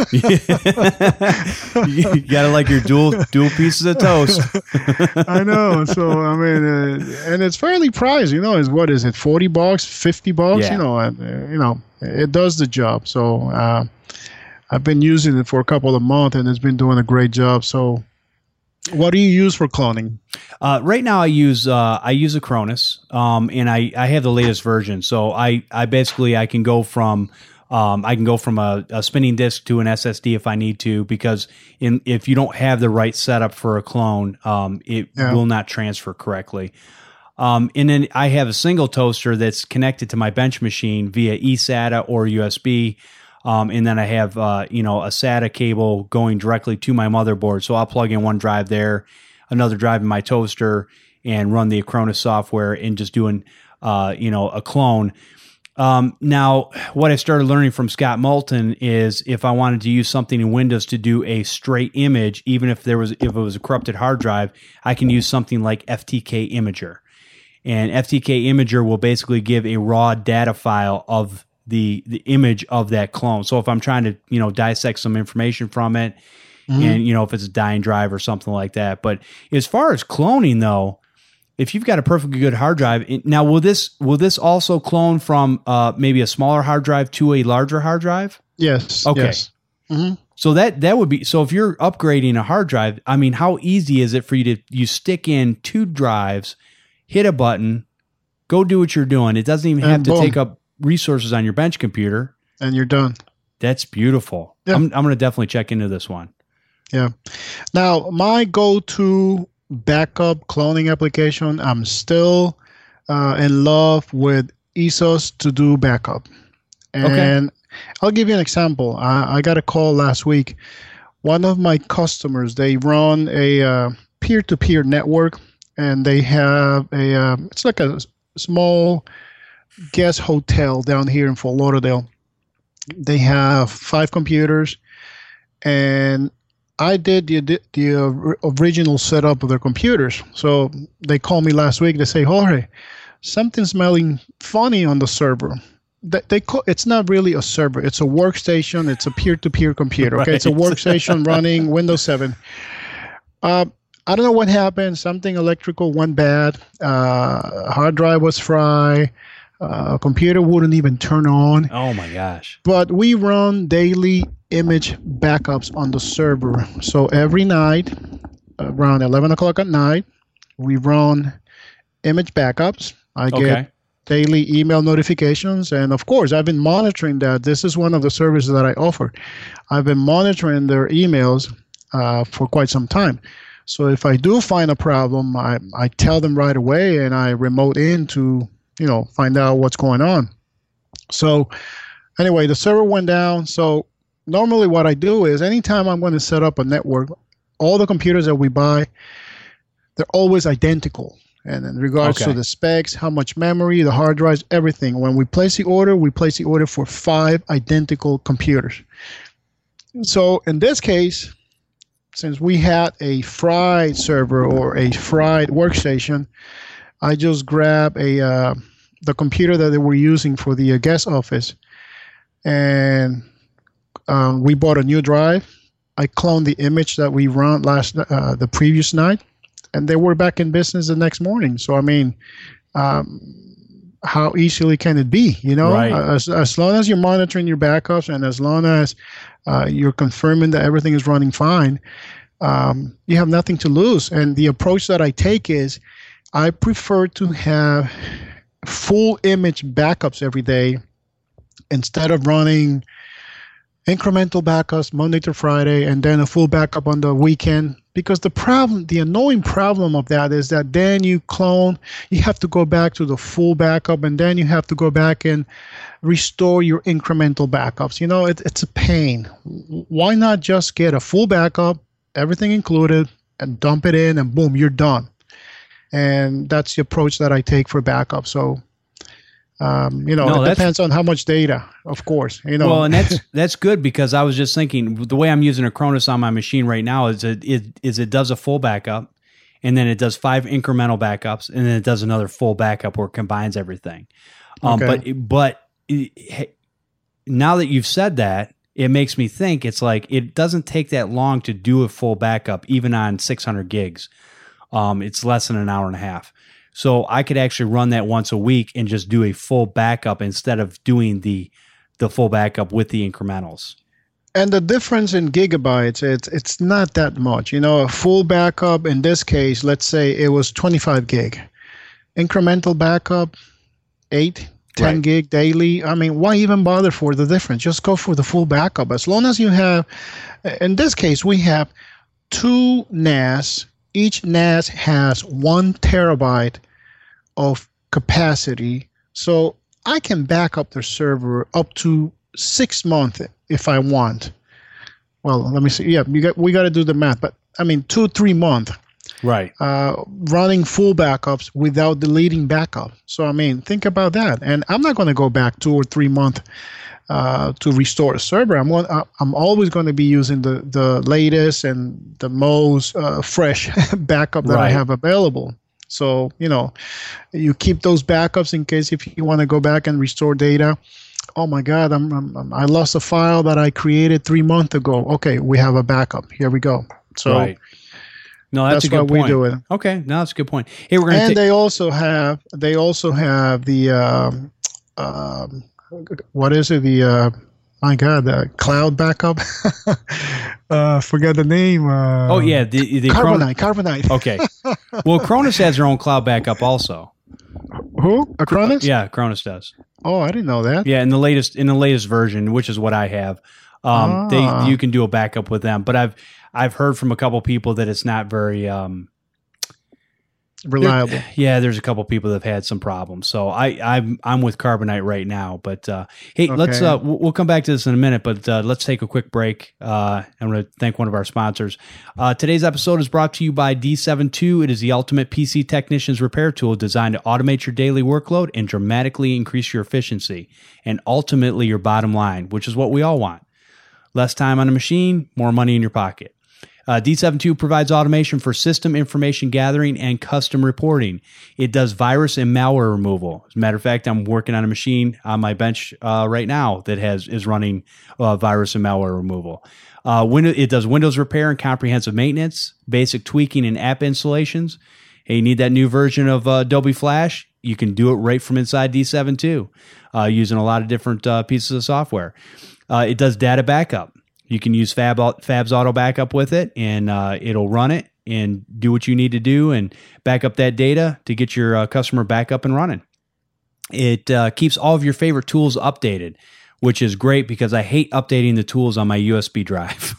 You gotta like your dual dual pieces of toast. I know. So I mean, uh, and it's fairly priced. You know, is what is it? Forty bucks, fifty bucks. Yeah. You know, and uh, you know, it does the job. So uh, I've been using it for a couple of months, and it's been doing a great job. So, what do you use for cloning? Uh, right now, I use uh, I use Acronis, um, and I, I have the latest version. So I, I basically I can go from um, I can go from a, a spinning disk to an S S D if I need to, because in if you don't have the right setup for a clone, um, it Yeah. will not transfer correctly. Um, and then I have a single toaster that's connected to my bench machine via eSATA or U S B. Um, and then I have, uh, you know, a SATA cable going directly to my motherboard. So I'll plug in one drive there, another drive in my toaster, and run the Acronis software and just doing, uh, you know, a clone. Um, now, what I started learning from Scott Moulton is if I wanted to use something in Windows to do a straight image, even if there was if it was a corrupted hard drive, I can use something like F T K Imager. And F T K Imager will basically give a raw data file of the the image of that clone. So if I'm trying to, you know, dissect some information from it, mm-hmm. and, you know, if it's a dying drive or something like that. But as far as cloning, though, if you've got a perfectly good hard drive, now will this will this also clone from uh, maybe a smaller hard drive to a larger hard drive? Yes. Okay. Yes. Mm-hmm. So that that would be so if you're upgrading a hard drive, I mean, how easy is it for you to you stick in two drives, hit a button, go do what you're doing? It doesn't even have And to boom. take up resources on your bench computer, and you're done. That's beautiful. Yeah. I'm I'm going to definitely check into this one. Yeah. Now, my go-to backup cloning application, I'm still uh, in love with E S O S to do backup. And okay. I'll give you an example. I, I got a call last week. One of my customers, they run a uh, peer-to-peer network, and they have a, uh, it's like a small guest hotel down here in Fort Lauderdale. They have five computers, and I did the the uh, original setup of their computers. So they called me last week. They say, Jorge, something's smelling funny on the server. They, they call, it's not really a server. It's a workstation. It's a peer-to-peer computer. Okay, right. It's a workstation running Windows seven. Uh, I don't know what happened. Something electrical went bad. Uh, hard drive was fried. Uh, computer wouldn't even turn on. Oh my gosh. But we run daily image backups on the server. So every night, around eleven o'clock at night, we run image backups. I get okay. daily email notifications. And of course, I've been monitoring that. This is one of the services that I offer. I've been monitoring their emails uh, for quite some time. So if I do find a problem, I, I tell them right away, and I remote in to you know, find out what's going on. So anyway, the server went down. So normally what I do is anytime I'm going to set up a network, all the computers that we buy, they're always identical. And in regards okay. to the specs, how much memory, the hard drives, everything. When we place the order, we place the order for five identical computers. So in this case, since we had a fried server or a fried workstation, I just grab a uh, the computer that they were using for the uh, guest office, and um, we bought a new drive. I cloned the image that we run last uh, the previous night, and they were back in business the next morning. So I mean, um, how easily can it be? You know, right. as as long as you're monitoring your backups and as long as uh, you're confirming that everything is running fine, um, you have nothing to lose. And the approach that I take is, I prefer to have full image backups every day instead of running incremental backups Monday to Friday and then a full backup on the weekend. Because the problem, the annoying problem of that is that then you clone, you have to go back to the full backup, and then you have to go back and restore your incremental backups. You know, it, it's a pain. Why not just get a full backup, everything included, and dump it in, and boom, you're done. And that's the approach that I take for backup. So, um, you know, no, it depends on how much data, of course. You know, well, and that's that's good, because I was just thinking the way I'm using Acronis on my machine right now is it, it is it does a full backup, and then it does five incremental backups, and then it does another full backup where it combines everything. Um, okay. But but it, now that you've said that, it makes me think it's like it doesn't take that long to do a full backup, even on six hundred gigs. Um, it's less than an hour and a half. So I could actually run that once a week and just do a full backup instead of doing the the full backup with the incrementals. And the difference in gigabytes, it's it's not that much. You know, a full backup in this case, let's say it was twenty-five gig. Incremental backup, eight, ten right. gig daily. I mean, why even bother for the difference? Just go for the full backup. As long as you have, in this case, we have two N A S. Each N A S has one terabyte of capacity, so I can back up the server up to six months if I want. Well, let me see. Yeah, we got we got to do the math, but I mean two three months. Right. Uh, running full backups without deleting backup. So I mean, think about that. And I'm not going to go back two or three months. Uh, to restore a server. I'm one, I'm always going to be using the, the latest and the most uh, fresh backup that right. I have available. So, you know, you keep those backups in case if you want to go back and restore data. Oh my God, I'm, I'm I lost a file that I created three months ago. Okay, we have a backup. Here we go. So right. No, that's, that's a good why point. we do it. Okay, no, that's a good point. Hey, we're going and ta- they also have they also have the um, um, what is it? The uh, my God, the cloud backup. uh, forget the name. Uh, oh yeah, the, the Carbonite. Chron- Carbonite. Okay. Well, Acronis has their own cloud backup also. Who? Acronis? Yeah, Acronis does. Oh, I didn't know that. Yeah, in the latest in the latest version, which is what I have, um, ah. they you can do a backup with them. But I've I've heard from a couple people that it's not very um, reliable. There, yeah, there's a couple people that have had some problems. So I I'm I'm with Carbonite right now. But uh, hey, okay. let's uh, we'll come back to this in a minute. But uh, let's take a quick break. Uh, I'm going to thank one of our sponsors. Uh, today's episode is brought to you by D seventy-two. It is the ultimate P C technician's repair tool designed to automate your daily workload and dramatically increase your efficiency and ultimately your bottom line, which is what we all want. Less time on the machine, more money in your pocket. Uh, D seventy-two provides automation for system information gathering and custom reporting. It does virus and malware removal. As a matter of fact, I'm working on a machine on my bench uh, right now that has is running uh, virus and malware removal. Uh, Windows, it does Windows repair and comprehensive maintenance, basic tweaking and app installations. Hey, you need that new version of uh, Adobe Flash? You can do it right from inside D seventy-two uh, using a lot of different uh, pieces of software. Uh, it does data backup. You can use Fab, Fab's Auto Backup with it, and uh, it'll run it and do what you need to do and back up that data to get your uh, customer back up and running. It uh, keeps all of your favorite tools updated, which is great because I hate updating the tools on my U S B drive.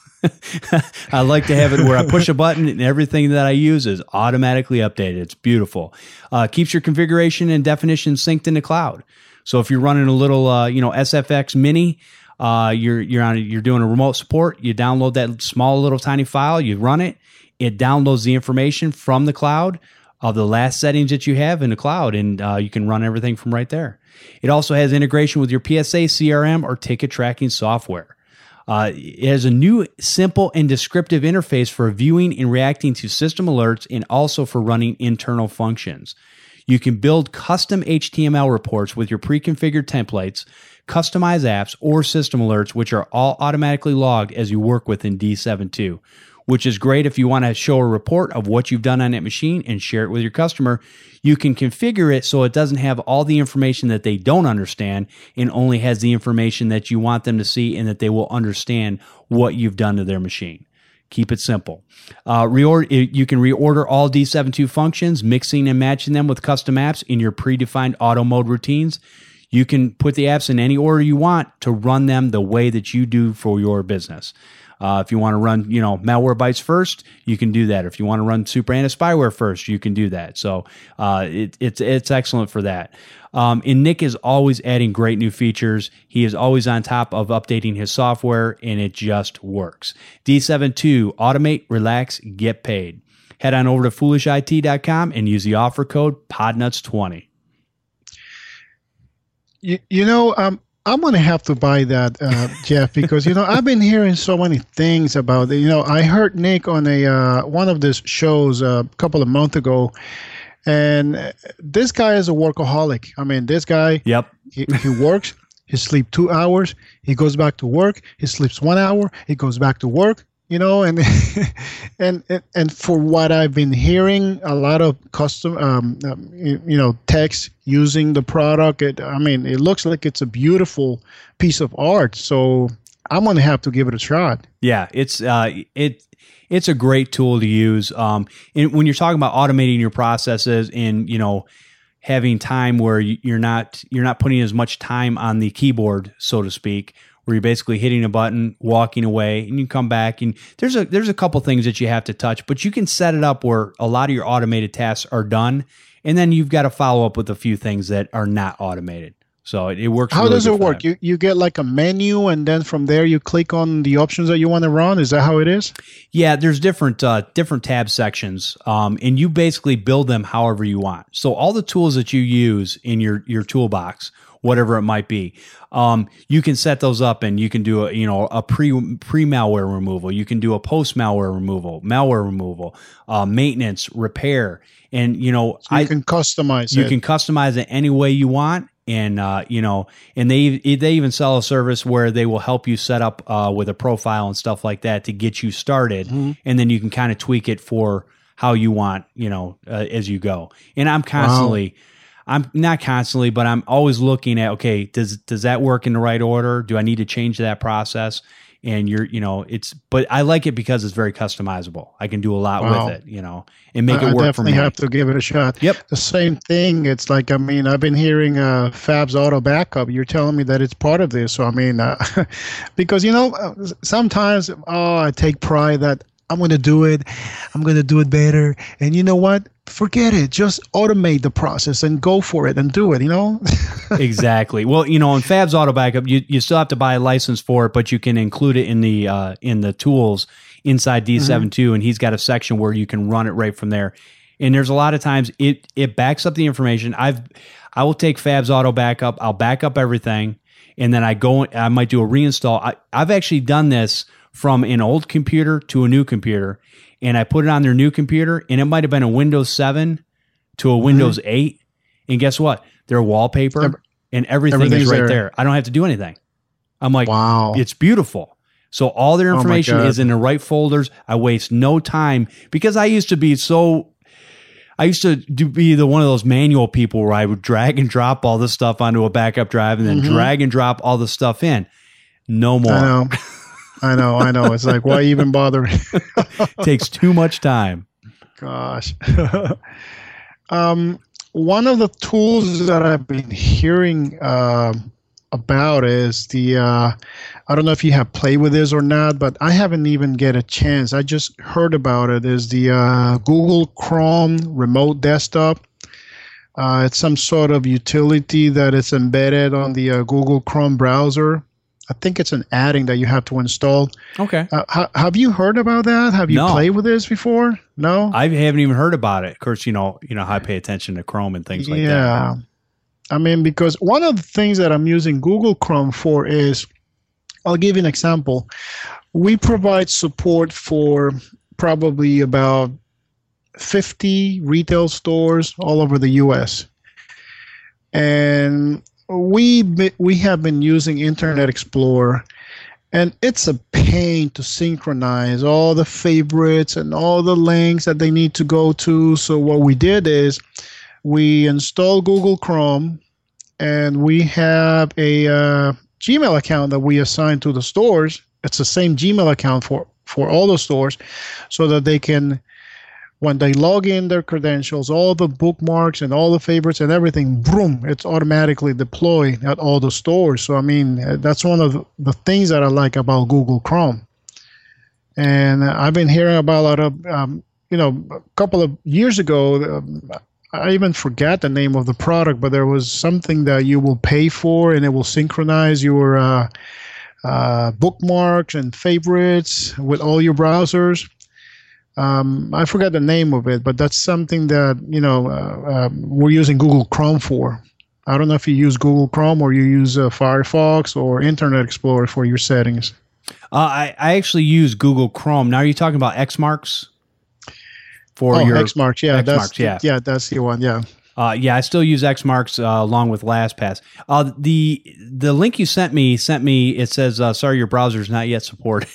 I like to have it where I push a button and everything that I use is automatically updated. It's beautiful. Uh, keeps your configuration and definition synced in the cloud. So if you're running a little, uh, you know, S F X Mini, Uh, you're you're on a, you're doing a remote support. You download that small little tiny file. You run it. It downloads the information from the cloud of the last settings that you have in the cloud, and uh, you can run everything from right there. It also has integration with your P S A, C R M, or ticket tracking software. Uh, it has a new, simple, and descriptive interface for viewing and reacting to system alerts, and also for running internal functions. You can build custom H T M L reports with your pre-configured templates, customize apps, or system alerts, which are all automatically logged as you work within D seven two, which is great if you want to show a report of what you've done on that machine and share it with your customer. You can configure it so it doesn't have all the information that they don't understand and only has the information that you want them to see and that they will understand what you've done to their machine. Keep it simple. Uh, reorder, you can reorder all D seven two functions, mixing and matching them with custom apps in your predefined auto mode routines. You can put the apps in any order you want to run them the way that you do for your business. Uh, if you want to run, you know, Malwarebytes first, you can do that. If you want to run Super Anti-Spyware first, you can do that. So uh, it, it's it's excellent for that. Um, and Nick is always adding great new features. He is always on top of updating his software, and it just works. D seven two, automate, relax, get paid. Head on over to foolish I T dot com and use the offer code P O D nuts twenty. You, you know, um, I'm going to have to buy that, uh, Jeff, because, you know, I've been hearing so many things about it. You know, I heard Nick on a uh, one of these shows uh, a couple of months ago, and this guy is a workaholic. I mean, this guy, yep, he, he works, he sleeps two hours, he goes back to work, he sleeps one hour, he goes back to work. You know, and and and for what I've been hearing, a lot of custom, um, um, you, you know, techs using the product. It, I mean, it looks like it's a beautiful piece of art. So I'm gonna have to give it a shot. Yeah, it's uh, it it's a great tool to use. Um, and when you're talking about automating your processes and you know having time where you're not you're not putting as much time on the keyboard, so to speak, where you're basically hitting a button, walking away, and you come back. And there's a there's a couple things that you have to touch, but you can set it up where a lot of your automated tasks are done, and then you've got to follow up with a few things that are not automated. So it, it works. How really does good it for work? that. You you get like a menu, and then from there you click on the options that you want to run. Is that how it is? Yeah, there's different uh, different tab sections, um, and you basically build them however you want. So all the tools that you use in your your toolbox, whatever it might be, um, you can set those up, and you can do a you know a pre pre malware removal. You can do a post malware removal, malware removal, uh, maintenance, repair, and you know So you I can customize you it. can customize it any way you want. And, uh, you know, and they, they even sell a service where they will help you set up, uh, with a profile and stuff like that to get you started. Mm-hmm. And then you can kind of tweak it for how you want, you know, uh, as you go. And I'm constantly, wow. I'm not constantly, but I'm always looking at, okay, does, does that work in the right order? Do I need to change that process? And you're, you know, it's, but I like it because it's very customizable. I can do a lot wow. with it, you know, and make I, it work I definitely for me. have to give it a shot. Yep. The same thing. It's like, I mean, I've been hearing uh, Fab's Auto Backup. You're telling me that it's part of this. So, I mean, uh, because, you know, sometimes, oh, I take pride that I'm going to do it. I'm going to do it better. And you know what? Forget it. Just automate the process and go for it and do it, you know? Exactly. Well, you know, in Fab's Auto Backup, you, you still have to buy a license for it, but you can include it in the uh, in the tools inside D seven two, mm-hmm. and he's got a section where you can run it right from there. And there's a lot of times it it backs up the information. I've I will take Fab's Auto Backup. I'll back up everything, and then I go. I might do a reinstall. I, I've actually done this from an old computer to a new computer, and I put it on their new computer, and it might have been a Windows seven to a Windows mm-hmm. eight, and guess what? Their wallpaper Every, and everything is right there. there. I don't have to do anything. I'm like, wow, it's beautiful. So all their information oh is in the right folders. I waste no time because I used to be so, I used to do, be the one of those manual people where I would drag and drop all this stuff onto a backup drive and then mm-hmm. drag and drop all the stuff in. No more. I know. I know. I know. It's like, why even bother? Takes too much time. Gosh. um, one of the tools that I've been hearing uh, about is the, uh, I don't know if you have played with this or not, but I haven't even get a chance. I just heard about it, is the uh, Google Chrome Remote Desktop. Uh, it's some sort of utility that is embedded on the uh, Google Chrome browser. I think it's an add-in that you have to install. Okay. Uh, ha- have you heard about that? Have you no. played with this before? No? I haven't even heard about it. Of course, you know, you know how I pay attention to Chrome and things like yeah. that. Yeah. I mean, because one of the things that I'm using Google Chrome for is, I'll give you an example. We provide support for probably about fifty retail stores all over the U S. And we we have been using Internet Explorer, and it's a pain to synchronize all the favorites and all the links that they need to go to. So what we did is we installed Google Chrome, and we have a uh, Gmail account that we assign to the stores. It's the same Gmail account for, for all the stores, so that they can, when they log in their credentials, all the bookmarks and all the favorites and everything, boom, it's automatically deployed at all the stores. So, I mean, that's one of the, the things that I like about Google Chrome. And I've been hearing about a lot of, um, you know, a couple of years ago, um, I even forgot the name of the product, but there was something that you will pay for, and it will synchronize your uh, uh, bookmarks and favorites with all your browsers. Um, I forgot the name of it, but that's something that, you know, uh, um, we're using Google Chrome for. I don't know if you use Google Chrome or you use uh, Firefox or Internet Explorer for your settings. Uh, I, I actually use Google Chrome. Now, are you talking about Xmarks? For oh, your Xmarks, yeah, Xmarks, that's, yeah, yeah, that's the one, yeah. Uh, yeah, I still use Xmarks uh, along with LastPass. Uh, the the link you sent me sent me. It says, uh, "Sorry, your browser is not yet supported."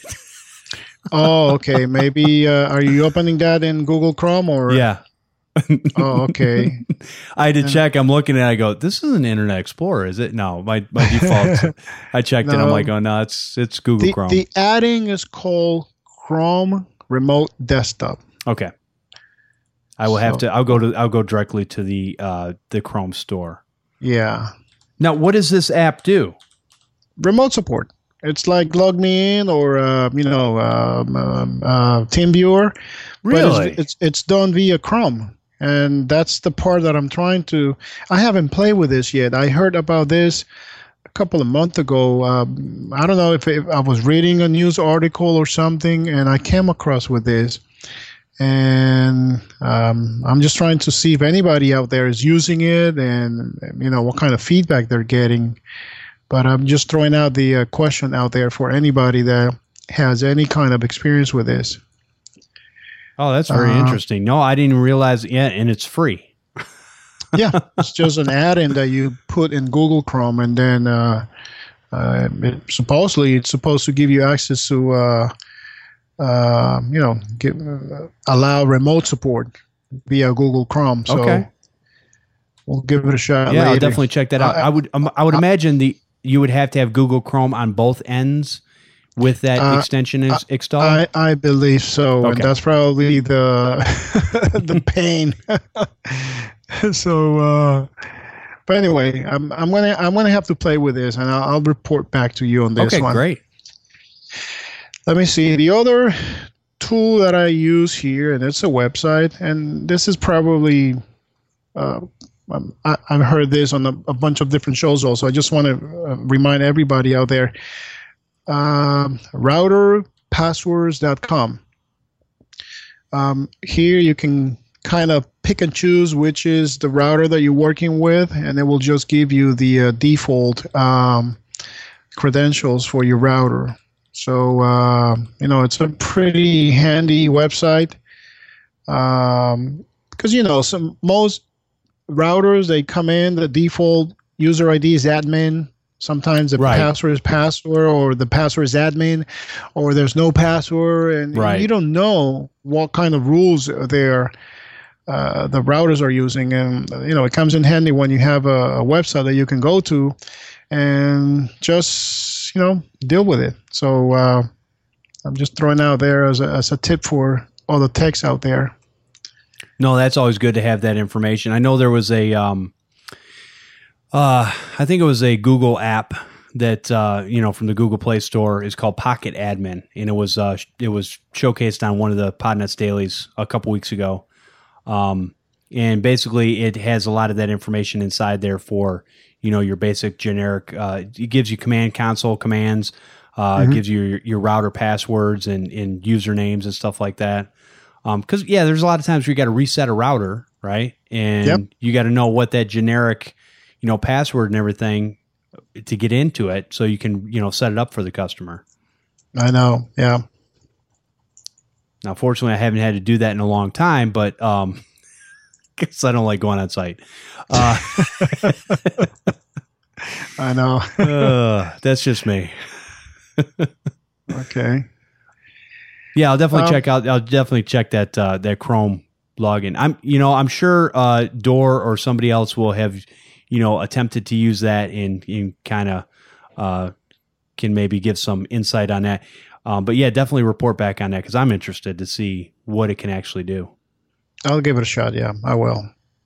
Oh, okay. Maybe uh, are you opening that in Google Chrome or? Yeah. Oh, okay. I had to check. I'm looking at it. I go, this is an Internet Explorer, is it? No, my, my default. I checked no, it. I'm like, oh, no, it's it's Google the, Chrome. The adding is called Chrome Remote Desktop. Okay. I will have so, to. I'll go to. I'll go directly to the uh, the Chrome store. Yeah. Now, what does this app do? Remote support. It's like Log Me In or uh, you know um, um, uh, TeamViewer. Really, but it's, it's it's done via Chrome, and that's the part that I'm trying to. I haven't played with this yet. I heard about this a couple of months ago. Um, I don't know if, if I was reading a news article or something, and I came across with this. And um, I'm just trying to see if anybody out there is using it, and you know what kind of feedback they're getting. But I'm just throwing out the uh, question out there for anybody that has any kind of experience with this. Oh, that's very uh, interesting. No, I didn't realize it yet, and it's free. Yeah, it's just an add-in that you put in Google Chrome, and then uh, uh, it, supposedly it's supposed to give you access to. Uh, Uh, you know, get, uh, allow remote support via Google Chrome. So okay. We'll give it a shot. Yeah, later. I'll definitely check that out. I, I would, um, I would I, imagine the you would have to have Google Chrome on both ends with that uh, extension is installed. I, I believe so, okay. And that's probably the the pain. so, uh, but anyway, I'm I'm gonna I'm gonna have to play with this, and I'll, I'll report back to you on this okay, one. Okay, great. Let me see. The other tool that I use here, and it's a website, and this is probably, uh, um, I, I've heard this on a, a bunch of different shows also. I just want to uh, remind everybody out there, um, router passwords dot com. Um, here you can kind of pick and choose which is the router that you're working with, and it will just give you the uh, default um, credentials for your router. So, uh, you know, it's a pretty handy website um, because, you know, some most routers, they come in, the default user I D is admin. Sometimes the right. password is password, or the password is admin, or there's no password. And right. you don't know what kind of rules they're, uh, the routers are using. And, you know, it comes in handy when you have a, a website that you can go to and just, you know, deal with it. So uh, I'm just throwing out there as a, as a tip for all the techs out there. No, that's always good to have that information. I know there was a, um, uh, I think it was a Google app that uh, you know, from the Google Play Store is called Pocket Admin, and it was uh, it was showcased on one of the Podnuts dailies a couple weeks ago. Um, and basically, it has a lot of that information inside there for, you know, your basic generic. Uh, it gives you command console commands. Uh, mm-hmm. It gives you your, your router passwords and, and usernames and stuff like that. Because, um, yeah, there's a lot of times where you got to reset a router, right? And yep. you got to know what that generic, you know, password and everything to get into it so you can, you know, set it up for the customer. I know, yeah. Now, fortunately, I haven't had to do that in a long time, but um, guess I don't like going on site. Uh, I know. uh, that's just me. Okay. Yeah, I'll definitely Um, check out. I'll definitely check that uh, that Chrome login. I'm, you know, I'm sure uh, Door or somebody else will have, you know, attempted to use that and, and kind of uh, can maybe give some insight on that. Um, but yeah, definitely report back on that because I'm interested to see what it can actually do. I'll give it a shot. Yeah, I will.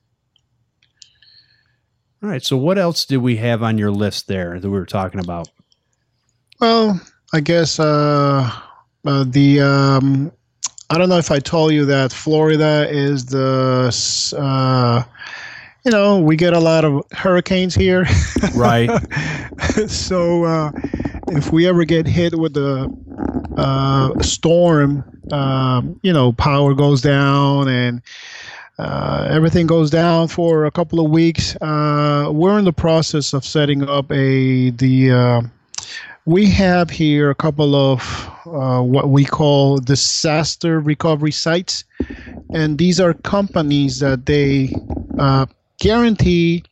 All right. So what else did we have on your list there that we were talking about? Well, I guess uh, uh, the um, I don't know if I told you that Florida is the uh, you know, we get a lot of hurricanes here. Right. So uh, if we ever get hit with a uh, storm, um, you know, power goes down and uh, everything goes down for a couple of weeks. Uh, we're in the process of setting up a the. Uh, we have here a couple of uh, what we call disaster recovery sites, and these are companies that they uh, guarantee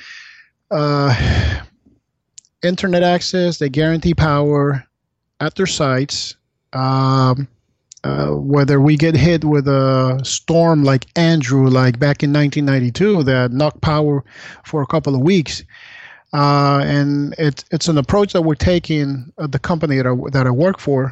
uh, internet access, they guarantee power at their sites. Um, uh, whether we get hit with a storm like Andrew, like back in nineteen ninety-two, that knocked power for a couple of weeks. Uh, and it, it's an approach that we're taking at the company that I, that I work for,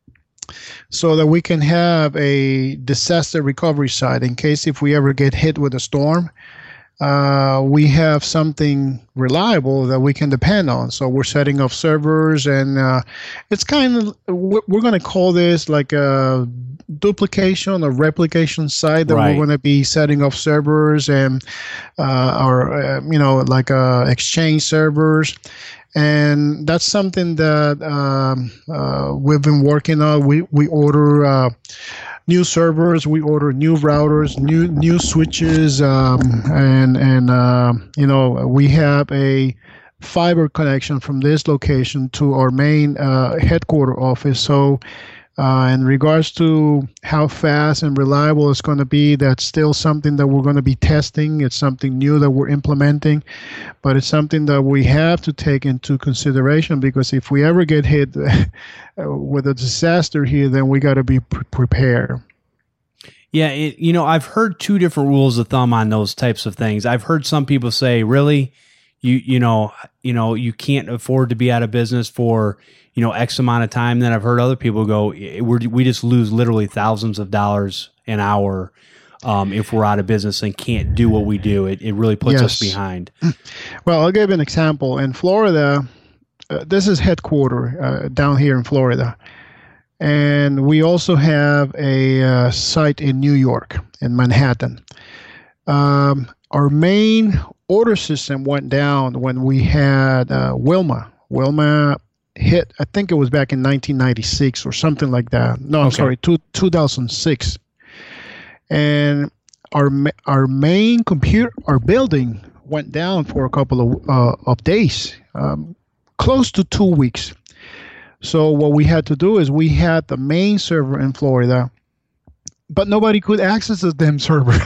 so that we can have a disaster recovery site in case if we ever get hit with a storm. Uh, we have something reliable that we can depend on. So we're setting up servers, and uh, it's kind of, we're going to call this like a duplication or replication site that Right. we're going to be setting up servers and uh, or uh, you know, like uh, exchange servers. And that's something that um, uh, we've been working on. We we order uh, new servers, we order new routers, new new switches, um, and and uh, you know, we have a fiber connection from this location to our main uh, headquarter office. So uh, in regards to how fast and reliable it's going to be, that's still something that we're going to be testing. It's something new that we're implementing, but it's something that we have to take into consideration, because if we ever get hit with a disaster here, then we got to be pre- prepared. Yeah, it, you know, I've heard two different rules of thumb on those types of things. I've heard some people say, really, you you know, you know, you can't afford to be out of business for, you know, X amount of time. Then I've heard other people go, we're, we just lose literally thousands of dollars an hour um, if we're out of business and can't do what we do. It, it really puts Yes. us behind. Well, I'll give you an example. In Florida, uh, this is headquarter uh, down here in Florida. And we also have a uh, site in New York, in Manhattan. Um, our main order system went down when we had uh, Wilma. Wilma hit, I think it was back in nineteen ninety-six or something like that. No, I'm Okay. sorry, two, two thousand six. And our ma- our main computer, our building went down for a couple of, uh, of days, um, close to two weeks. So what we had to do is we had the main server in Florida, but nobody could access the damn server.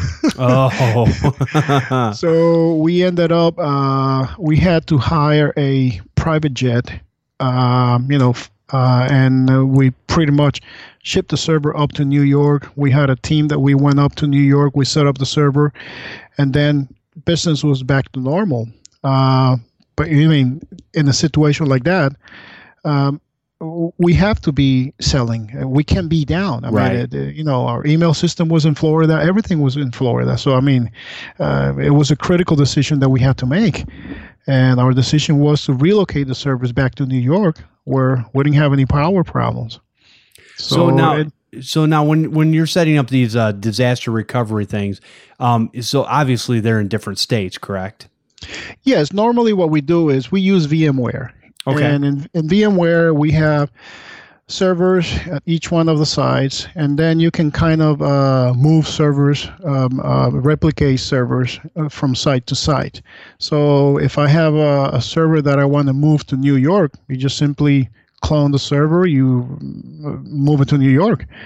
Oh. So we ended up, uh, we had to hire a private jet, um, you know, f- uh, and uh, we pretty much shipped the server up to New York. We had a team that we went up to New York. We set up the server, and then business was back to normal. Uh, but I mean, in a situation like that, um, we have to be selling. We can't be down. I Right. mean, it, uh, you know, our email system was in Florida. Everything was in Florida. So, I mean, uh, it was a critical decision that we had to make. And our decision was to relocate the servers back to New York, where we didn't have any power problems. So, now, it- so now, when when you're setting up these uh, disaster recovery things, um, so obviously they're in different states, correct? yes, normally what we do is we use VMware. Okay. And in, in VMware, we have servers at each one of the sites, and then you can kind of uh, move servers, um, uh, replicate servers uh, from site to site. So if I have a, a server that I want to move to New York, you just simply clone the server, you uh, move it to New York.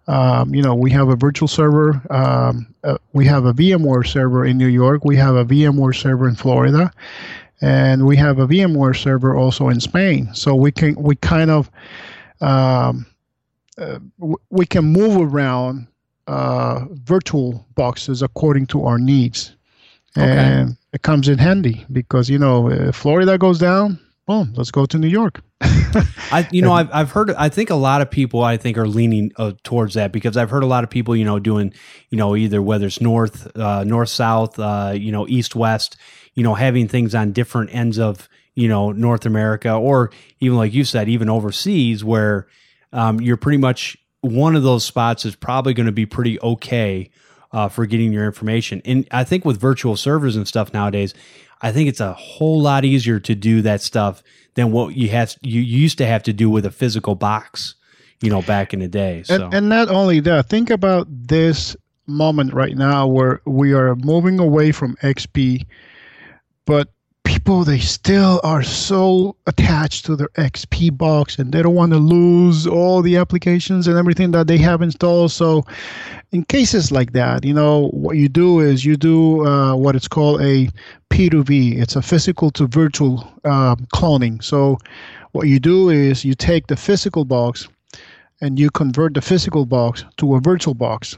Um, you know, we have a virtual server. Um, uh, we have a VMware server in New York. We have a VMware server in Florida, and we have a VMware server also in Spain. So we can we kind of um, uh, w- we can move around uh, virtual boxes according to our needs, okay. And it comes in handy because you know if Florida goes down, boom, let's go to New York. I, you know, I've I've heard. I think a lot of people, I think, are leaning uh, towards that because I've heard a lot of people, you know, doing, you know, either whether it's north, uh, north, south, uh, you know, east, west, you know, having things on different ends of, you know, North America, or even like you said, even overseas, where um, you're pretty much one of those spots is probably going to be pretty okay uh, for getting your information. And I think with virtual servers and stuff nowadays, I think it's a whole lot easier to do that stuff than what you had you used to have to do with a physical box, you know, back in the day. So. And, and not only that, think about this moment right now where we are moving away from X P, but people, they still are so attached to their X P box and they don't want to lose all the applications and everything that they have installed. So in cases like that, you know, what you do is you do uh, what it's called a P two V. It's a physical to virtual uh, cloning. So what you do is you take the physical box and you convert the physical box to a virtual box.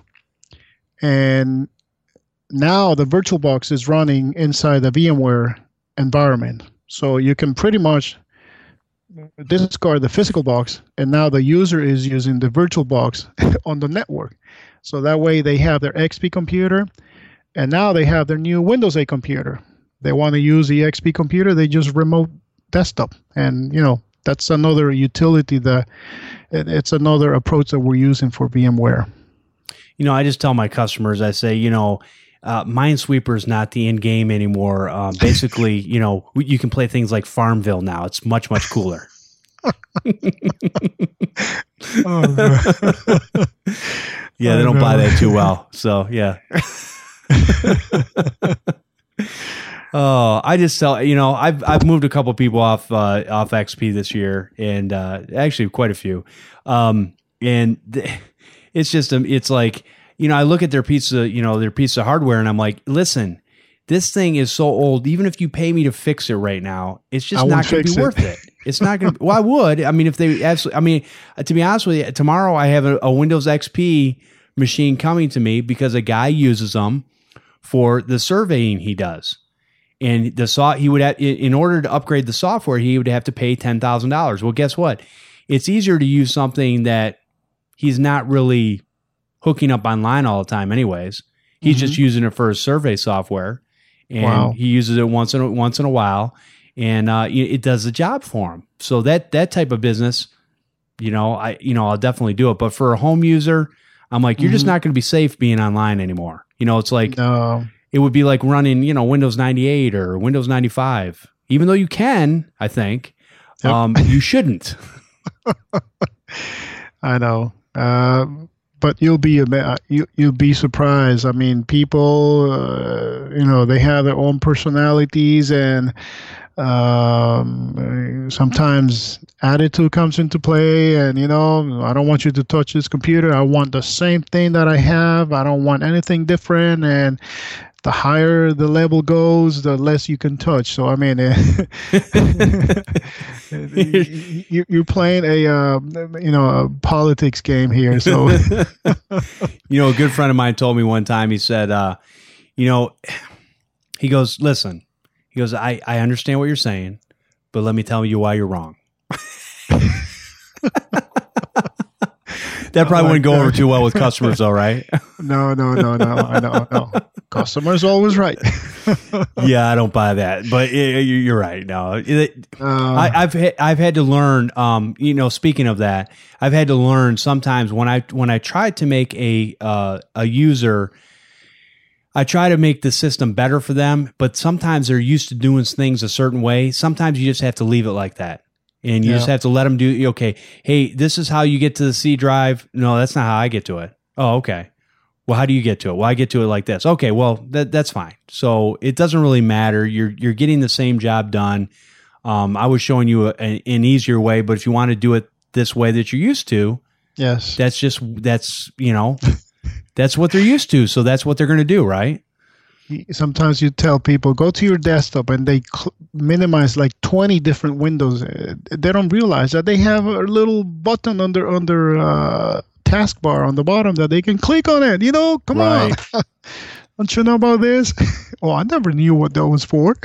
And now the virtual box is running inside the VMware environment. So you can pretty much discard the physical box, and now the user is using the virtual box on the network. So that way they have their X P computer, and now they have their new Windows eight computer. They want to use the X P computer, they just remote desktop. And, you know, that's another utility that it's another approach that we're using for VMware. You know, I just tell my customers, I say, you know, uh, Minesweeper is not the end game anymore. Uh, basically, you know, you can play things like Farmville now. It's much, much cooler. Oh, yeah, they don't buy that too well. So, yeah. Oh, I just tell you know I've I've moved a couple people off uh, off X P this year, and uh, actually quite a few, um, and th- it's just um, it's like you know I look at their piece of you know their piece of hardware, and I'm like, listen, this thing is so old. Even if you pay me to fix it right now, it's just I not going to be it. worth it. It's not going to. Well, I would. I mean, if they absolutely. I mean, to be honest with you, tomorrow I have a, a Windows X P machine coming to me because a guy uses them for the surveying he does. And the so he would have, in order to upgrade the software, he would have to pay ten thousand dollars. Well, guess what? It's easier to use something that he's not really hooking up online all the time, anyways. He's mm-hmm. just using it for his survey software, and wow. he uses it once in a, once in a while, and uh, it does the job for him. So that that type of business, you know, I you know I'll definitely do it. But for a home user, I'm like, you're mm-hmm. just not going to be safe being online anymore. You know, it's like. No. It would be like running, you know, Windows ninety-eight or Windows ninety-five. Even though you can, I think, yep. um, you shouldn't. I know, uh, but you'll be you you'll be surprised. I mean, people, uh, you know, they have their own personalities, and um, sometimes attitude comes into play. And you know, I don't want you to touch this computer. I want the same thing that I have. I don't want anything different. And the higher the level goes, the less you can touch. So, I mean, you, you're playing a, uh, you know, a politics game here. So, you know, a good friend of mine told me one time, he said, uh, you know, he goes, listen, he goes, I, I understand what you're saying, but let me tell you why you're wrong. That probably like wouldn't go that. over too well with customers, though, right? No, no, no, no. I know, no. Customer's always right. Yeah, I don't buy that, but it, you're right. No, it, uh, I, I've had, I've had to learn. Um, you know, speaking of that, I've had to learn sometimes when I when I try to make a uh, a user. I try to make the system better for them, but sometimes they're used to doing things a certain way. Sometimes you just have to leave it like that. And you yeah. just have to let them do, okay, hey, this is how you get to the C drive. No, that's not how I get to it. Oh, okay. Well, how do you get to it? Well, I get to it like this. Okay, well, that that's fine. So it doesn't really matter. You're you're getting the same job done. Um, I was showing you a, a, an easier way, but if you want to do it this way that you're used to, Yes. That's just, that's, you know, that's what they're used to. So that's what they're going to do, right? Sometimes you tell people, go to your desktop, and they cl- minimize like twenty different windows. Uh, They don't realize that they have a little button under under uh, taskbar on the bottom that they can click on it. You know, come Right. on. Don't you know about this? Oh, I never knew what that was for.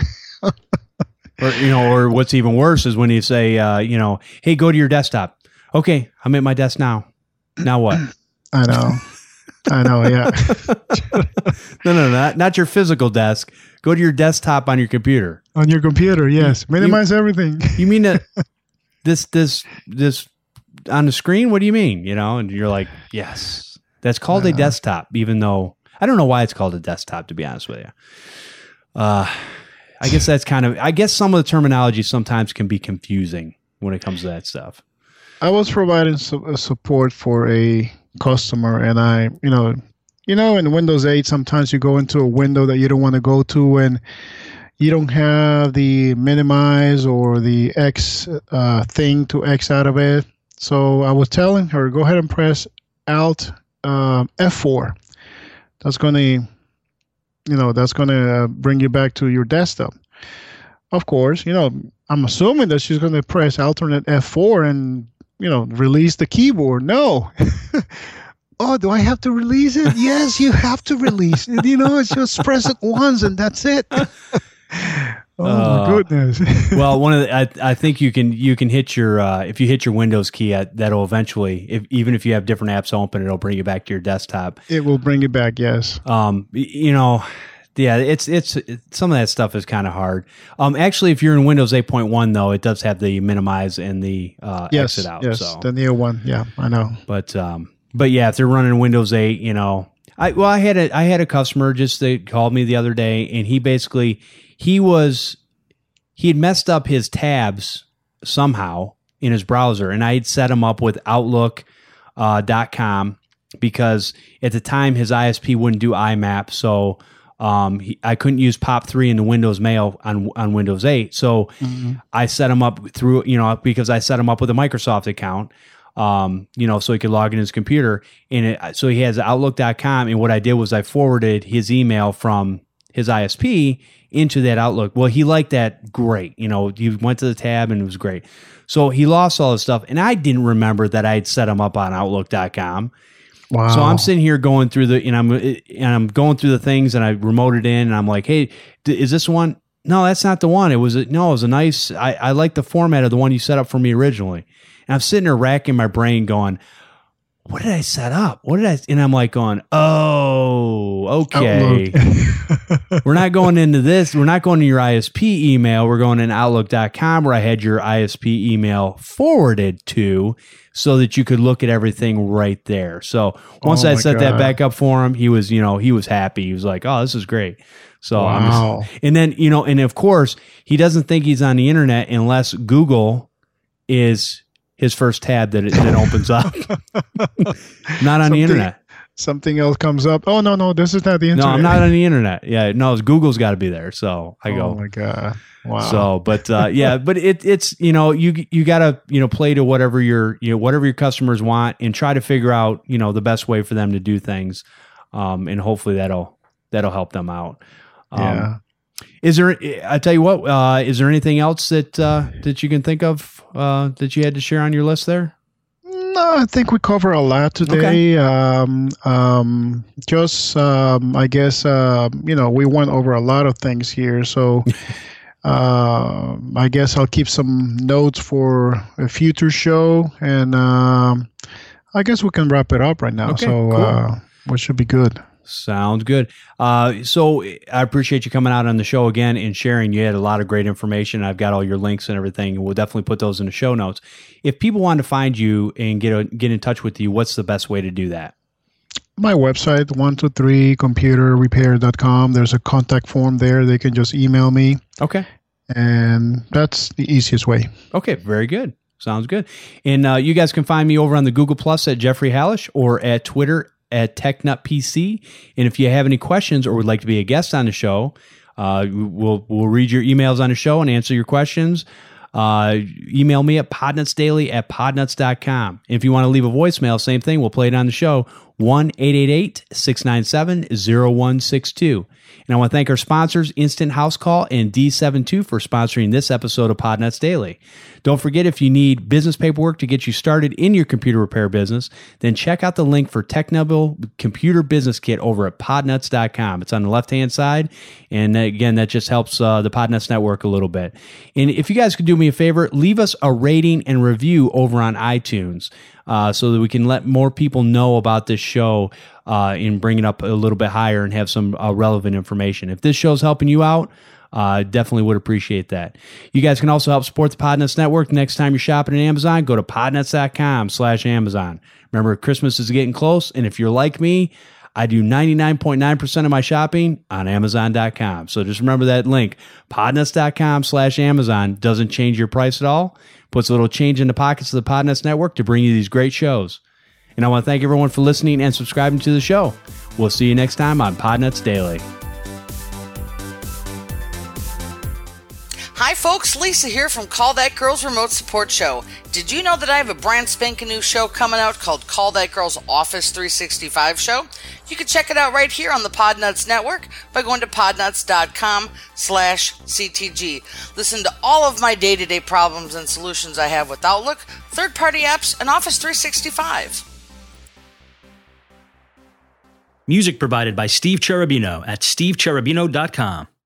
Or, you know, or what's even worse is when you say, uh, you know, hey, go to your desktop. Okay, I'm at my desk now. Now what? I know. I know, yeah. No, no, not not your physical desk. Go to your desktop on your computer. On your computer, yes. Minimize everything. You mean that this this this on the screen? What do you mean? You know, and you're like, yes, that's called a desktop. Even though I don't know why it's called a desktop, to be honest with you. Uh, I guess that's kind of. I guess some of the terminology sometimes can be confusing when it comes to that stuff. I was providing su- support for a customer, and I, you know, you know, in Windows eight, sometimes you go into a window that you don't want to go to, and you don't have the minimize or the X uh, thing to X out of it. So I was telling her, go ahead and press Alt uh, F four. That's going to, you know, that's going to uh, bring you back to your desktop. Of course, you know, I'm assuming that she's going to press alternate F four and, you know, release the keyboard. No. Oh, do I have to release it? Yes, you have to release it. You know, it's just press it once and that's it. Oh Uh, my goodness. Well, one of the, I, I think you can you can hit your uh, if you hit your Windows key, uh, that'll eventually, if, even if you have different apps open, it'll bring you back to your desktop. It will bring it back. Yes. Um, y- you know, yeah, it's it's it, some of that stuff is kind of hard. Um, actually, if you're in Windows eight point one, though, it does have the minimize and the uh, Yes. exit out. Yes. So, The new one. Yeah, I know. but um, but yeah, if they're running Windows eight, you know, I well, I had a I had a customer just that called me the other day, and he basically he was he had messed up his tabs somehow in his browser, and I had set him up with Outlook uh, dot com because at the time his I S P wouldn't do I map, so um, he, I couldn't use P O P three in the Windows Mail on on Windows eight. So Mm-hmm. I set him up through, you know, because I set him up with a Microsoft account, um, you know, so he could log in his computer. And it, so he has Outlook dot com. And what I did was I forwarded his email from his I S P into that Outlook. Well, he liked that great. You know, he went to the tab and it was great. So he lost all his stuff. And I didn't remember that I had set him up on Outlook dot com. Wow. So I'm sitting here going through the, and I'm and I'm going through the things, and I remoted in, and I'm like, hey, d- is this one? No, that's not the one. It was a, no, it was a nice. I I like the format of the one you set up for me originally. And I'm sitting there racking my brain, going, what did I set up? What did I? And I'm like, going, oh, okay. We're not going into this. We're not going to your I S P email. We're going in Outlook dot com, where I had your I S P email forwarded to, so that you could look at everything right there. So once Oh I my set that God. back up for him, he was, you know, he was happy. He was like, oh, this is great. So I'm Wow. just, and then, you know, and of course, he doesn't think he's on the internet unless Google is his first tab that it, that opens up. Not on the Something- internet. Something else comes up. Oh, no, no, this is not the internet. No, I'm not on the internet. Yeah, no, Google's got to be there. So I go. Oh, my God. Wow. So, but uh, yeah, but it it's you know you you gotta you know play to whatever your you know whatever your customers want, and try to figure out you know the best way for them to do things, um, and hopefully that'll that'll help them out. Um, Yeah. Is there? I tell you what. Uh, is there anything else that uh, that you can think of uh, that you had to share on your list there? No, I think we cover a lot today. Um, um, just, um, I guess, uh, you know, we went over a lot of things here. So uh, I guess I'll keep some notes for a future show. And um, I guess we can wrap it up right now. Okay, so cool. uh, we should be good. Sounds good. Uh, so I appreciate you coming out on the show again and sharing. You had a lot of great information. I've got all your links and everything. We'll definitely put those in the show notes. If people want to find you and get a, get in touch with you, what's the best way to do that? My website, one two three computer repair dot com. There's a contact form there. They can just email me. Okay. And that's the easiest way. Okay. Very good. Sounds good. And uh, you guys can find me over on the Google Plus at Jeffrey Hallish, or at Twitter at TechNutPC. And if you have any questions or would like to be a guest on the show, uh, we'll we'll read your emails on the show and answer your questions. Uh, email me at podnutsdaily at podnuts dot com. If you want to leave a voicemail, same thing. We'll play it on the show. one eight eight eight, six nine seven, zero one six two. And I want to thank our sponsors, Instant House Call and D seventy-two, for sponsoring this episode of Podnuts Daily. Don't forget, if you need business paperwork to get you started in your computer repair business, then check out the link for TechNubble Computer Business Kit over at podnuts dot com. It's on the left-hand side. And again, that just helps uh, the Podnuts Network a little bit. And if you guys could do me a favor, leave us a rating and review over on iTunes uh, so that we can let more people know about this show uh, and bring it up a little bit higher and have some uh, relevant information. If this show's helping you out, I uh, definitely would appreciate that. You guys can also help support the Podnuts Network. Next time you're shopping at Amazon, go to podnuts dot com slash Amazon. Remember, Christmas is getting close, and if you're like me, I do ninety-nine point nine percent of my shopping on amazon dot com. So just remember that link, podnuts dot com slash Amazon. Doesn't change your price at all. Puts a little change in the pockets of the Podnuts Network to bring you these great shows. And I want to thank everyone for listening and subscribing to the show. We'll see you next time on Podnuts Daily. Hi folks, Lisa here from Call That Girl's Remote Support Show. Did you know that I have a brand spanking new show coming out called Call That Girl's Office three sixty-five Show? You can check it out right here on the Podnuts Network by going to podnuts dot com slash C T G. Listen to all of my day-to-day problems and solutions I have with Outlook, third-party apps, and Office three sixty-five. Music provided by Steve Cherubino at steve cherubino dot com.